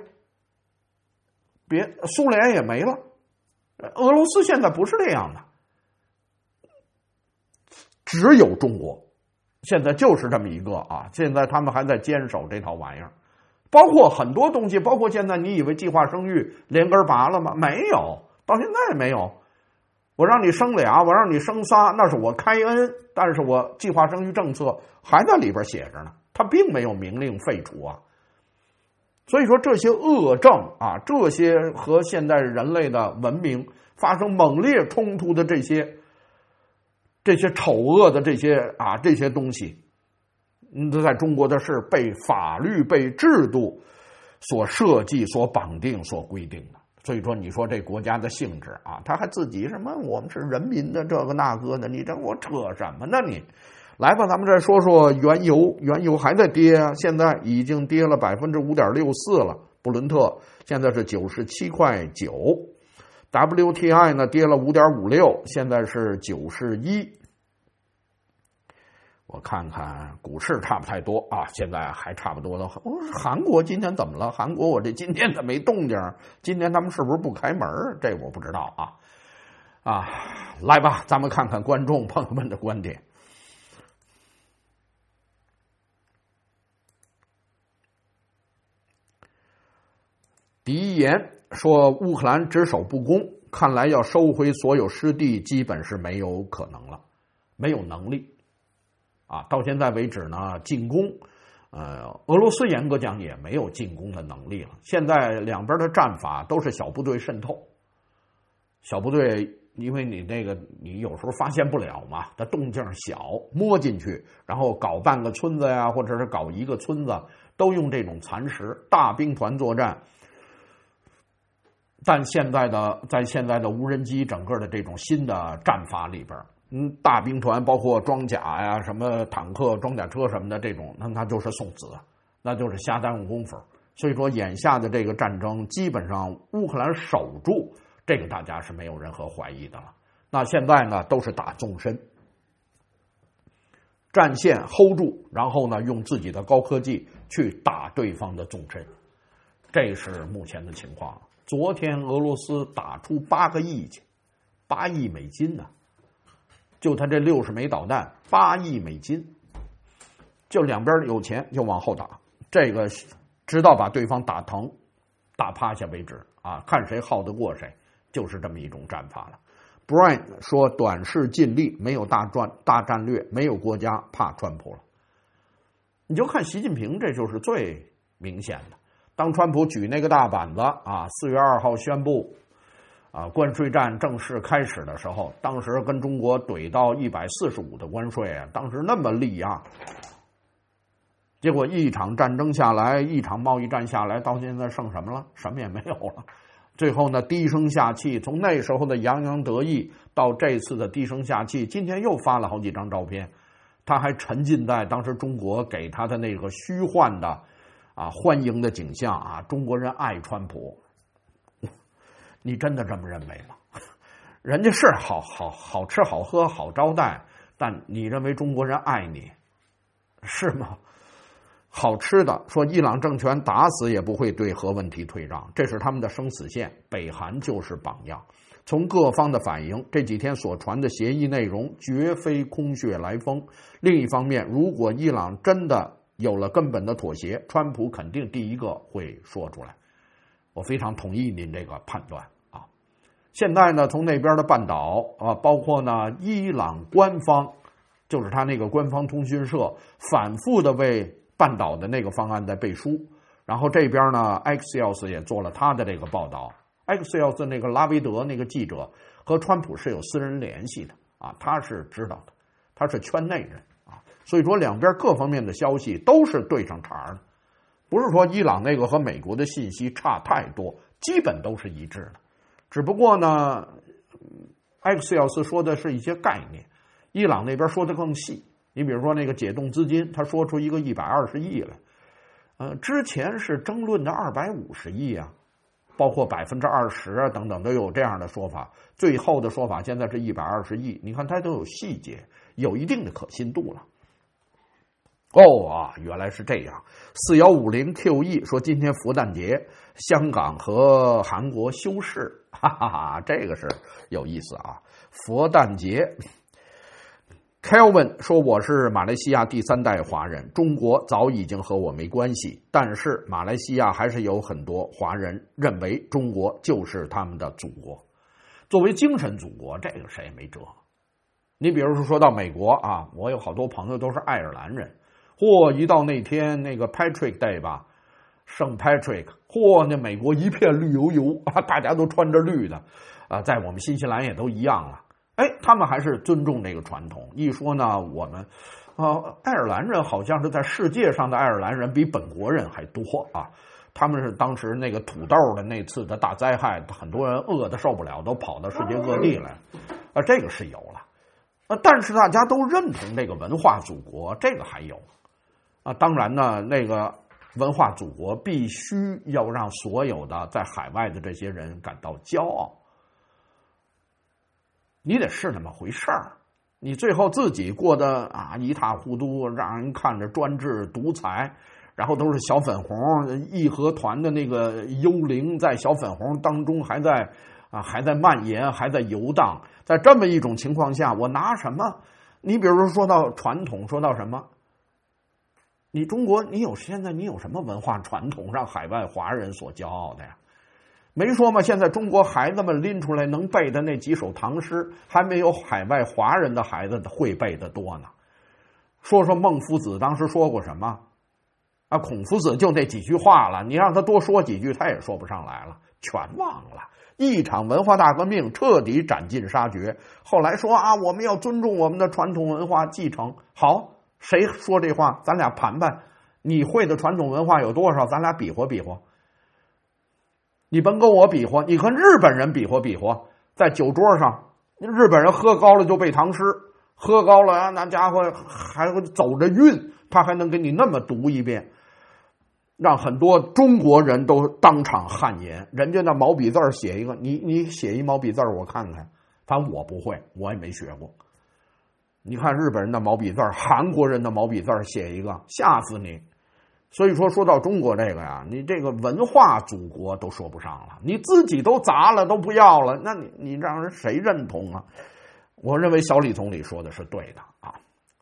苏联也没了，俄罗斯现在不是这样的，只有中国，现在就是这么一个啊！现在他们还在坚守这套玩意儿。包括很多东西，包括现在你以为计划生育连根拔了吗？没有，到现在也没有。我让你生俩，我让你生仨，那是我开恩，但是我计划生育政策还在里边写着呢，它并没有明令废除啊。所以说这些恶政啊，这些和现代人类的文明发生猛烈冲突的这些丑恶的这些东西，在中国的是被法律、被制度所设计、所绑定、所规定的。所以说，你说这国家的性质啊，他还自己什么我们是人民的这个那个的，你这我扯什么呢你？来吧，咱们再说说原油，原油还在跌啊，现在已经跌了5.64%了，布伦特现在是97.9，WTI 呢跌了5.56，现在是91。我看看股市差不太多啊，现在还差不多的。韩国今天怎么了？韩国我这今天怎么没动静？今天他们是不是不开门？这我不知道啊。来吧，咱们看看观众朋友们的观点。第一言说乌克兰只守不攻，看来要收回所有失地基本是没有可能了，没有能力。到现在为止呢，进攻，俄罗斯严格讲也没有进攻的能力了。现在两边的战法都是小部队渗透，小部队因为你有时候发现不了嘛，它动静小，摸进去，然后搞半个村子呀，或者是搞一个村子，都用这种蚕食大兵团作战。但在现在的无人机整个的这种新的战法里边，大兵团包括装甲呀、什么坦克、装甲车什么的这种，那就是送子，那就是瞎耽误功夫。所以说，眼下的这个战争，基本上乌克兰守住，这个大家是没有任何怀疑的了。那现在呢，都是打纵深，战线 hold 住，然后呢，用自己的高科技去打对方的纵深，这是目前的情况。昨天俄罗斯打出8个亿去，8亿美金呢。就他这60枚导弹，8亿美金， 就两边有钱就往后打，这个直到把对方打疼、打趴下为止啊，看谁耗得过谁，就是这么一种战法了。Brian 说，短视尽力，没有大战略，没有国家怕川普了。你就看习近平，这就是最明显的。当川普举那个大板子啊，4月2号宣布啊关税战正式开始的时候，当时跟中国怼到145的关税啊，当时那么厉啊，结果一场战争下来，一场贸易战下来，到现在剩什么了？什么也没有了。最后呢，低声下气，从那时候的洋洋得意到这次的低声下气，今天又发了好几张照片，他还沉浸在当时中国给他的那个虚幻的啊欢迎的景象啊，中国人爱川普，你真的这么认为吗？人家是好吃好喝好招待，但你认为中国人爱你是吗？好吃的说，伊朗政权打死也不会对核问题退让，这是他们的生死线，北韩就是榜样。从各方的反应，这几天所传的协议内容绝非空穴来风。另一方面，如果伊朗真的有了根本的妥协，川普肯定第一个会说出来。我非常同意您这个判断啊。现在呢，从那边的半岛啊，包括呢伊朗官方，就是他那个官方通讯社反复的为半岛的那个方案在背书，然后这边呢 Axios 也做了他的这个报道。Axios 那个拉维德那个记者和川普是有私人联系的啊，他是知道的，他是圈内人啊，所以说两边各方面的消息都是对上茬的，不是说伊朗那个和美国的信息差太多，基本都是一致的。只不过呢 Axios 说的是一些概念，伊朗那边说的更细。你比如说那个解冻资金，他说出一个120亿来，之前是争论的250亿啊，包括20%啊等等都有这样的说法，最后的说法现在是120亿，你看它都有细节，有一定的可信度了。哦啊，原来是这样。4150QE 说今天佛诞节，香港和韩国休市，哈哈哈，这个是有意思啊，佛诞节。Kelvin 说，我是马来西亚第3代华人，中国早已经和我没关系，但是马来西亚还是有很多华人认为中国就是他们的祖国，作为精神祖国，这个谁也没辙。你比如说到美国啊，我有好多朋友都是爱尔兰人，一到那天那个 Patrick Day 吧，圣 Patrick， 那美国一片绿油油啊，大家都穿着绿的啊，在我们新西兰也都一样了。他们还是尊重这个传统。一说呢，我们爱尔兰人好像是在世界上的爱尔兰人比本国人还多啊。他们是当时那个土豆的那次的大灾害，很多人饿得受不了，都跑到世界各地来这个是有了但是大家都认同这个文化祖国，这个还有当然呢，那个文化祖国必须要让所有的在海外的这些人感到骄傲。你得是那么回事儿，你最后自己过得一塌糊涂，让人看着专制独裁，然后都是小粉红，义和团的那个幽灵在小粉红当中还在蔓延，还在游荡。在这么一种情况下，我拿什么？你比如说到传统，说到什么？你中国，现在你有什么文化传统让海外华人所骄傲的呀？没说吗？现在中国孩子们拎出来能背的那几首唐诗，还没有海外华人的孩子会背的多呢。说孟夫子当时说过什么孔夫子就那几句话了，你让他多说几句，他也说不上来了，全忘了。一场文化大革命彻底斩尽杀绝。后来说我们要尊重我们的传统文化继承。好，谁说这话？咱俩盘盘，你会的传统文化有多少？咱俩比划比划。你甭跟我比划，你和日本人比划比划，在酒桌上，日本人喝高了就背唐诗，喝高了那家伙还会走着韵，他还能给你那么读一遍，让很多中国人都当场汗颜。人家那毛笔字写一个，你写一毛笔字我看看，反正我不会，我也没学过。你看日本人的毛笔字，韩国人的毛笔字写一个，吓死你。所以说到中国这个呀，你这个文化祖国都说不上了，你自己都砸了都不要了，那你让人谁认同啊？我认为小李总理说的是对的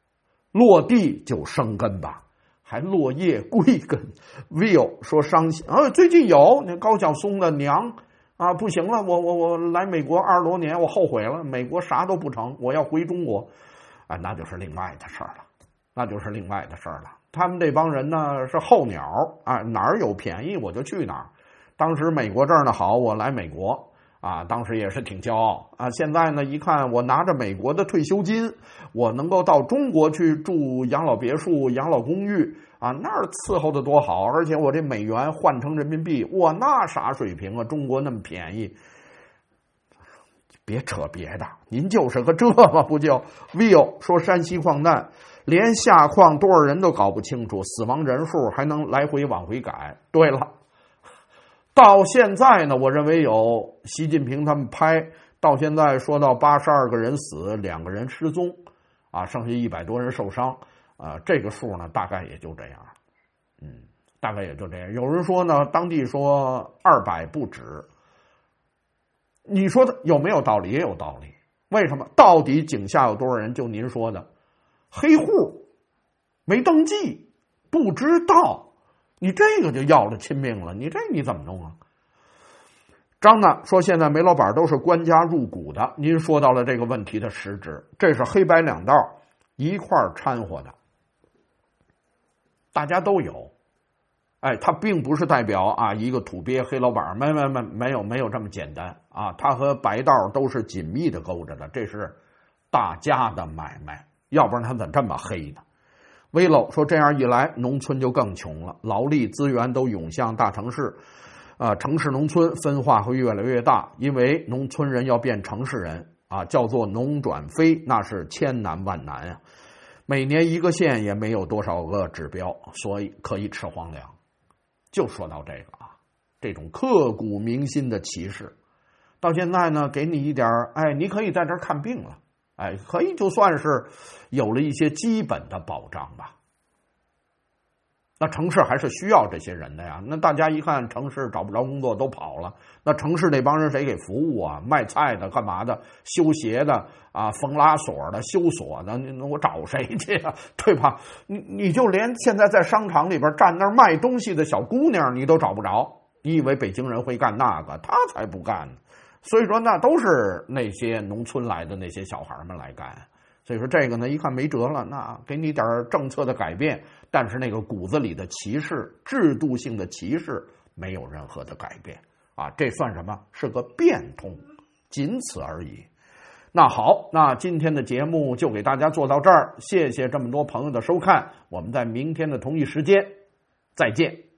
落地就生根吧，还落叶归根。Will 说伤心最近有那高晓松的娘啊，不行了，我来美国20多年，我后悔了，美国啥都不成，我要回中国啊，那就是另外的事儿了，那就是另外的事儿了。他们这帮人呢是候鸟啊，哪儿有便宜我就去哪儿。当时美国这儿呢好，我来美国啊，当时也是挺骄傲啊。现在呢一看，我拿着美国的退休金，我能够到中国去住养老别墅、养老公寓啊，那儿伺候的多好，而且我这美元换成人民币，哇，那啥水平啊？中国那么便宜。别扯别的，您就是个这吗？不就 Will 说山西矿难，连下矿多少人都搞不清楚，死亡人数还能来回往回改。对了，到现在呢，我认为有习近平他们拍，到现在说到82个人死，2个人失踪啊，剩下100多人受伤啊，这个数呢大概也就这样，大概也就这样。有人说呢，当地说200不止。你说的有没有道理？也有道理。为什么？到底井下有多少人？就您说的，黑户没登记，不知道，你这个就要了亲命了。你怎么弄啊？张呢说，现在煤老板都是官家入股的。您说到了这个问题的实质，这是黑白两道一块儿掺和的，大家都有。他并不是代表啊一个土鳖黑老板，没有这么简单啊，他和白道都是紧密的勾着的，这是大家的买卖，要不然他怎么这么黑呢？Will 说，这样一来，农村就更穷了，劳力资源都涌向大城市，城市农村分化会越来越大，因为农村人要变城市人啊，叫做农转非，那是千难万难啊。每年一个县也没有多少个指标，所以可以吃皇粮。就说到这个啊，这种刻骨铭心的歧视，到现在呢，给你一点你可以在这儿看病了，可以就算是有了一些基本的保障吧。那城市还是需要这些人的呀。那大家一看城市找不着工作都跑了，那城市那帮人谁给服务啊？卖菜的、干嘛的、修鞋的啊、缝拉锁的、修锁的，我找谁去啊？对吧？你就连现在在商场里边站那儿卖东西的小姑娘你都找不着，你以为北京人会干那个？他才不干呢。所以说那都是那些农村来的那些小孩们来干。所以说这个呢，一看没辙了，那给你点政策的改变，但是那个骨子里的歧视、制度性的歧视没有任何的改变啊，这算什么？是个变通，仅此而已。那好，那今天的节目就给大家做到这儿，谢谢这么多朋友的收看，我们在明天的同一时间再见。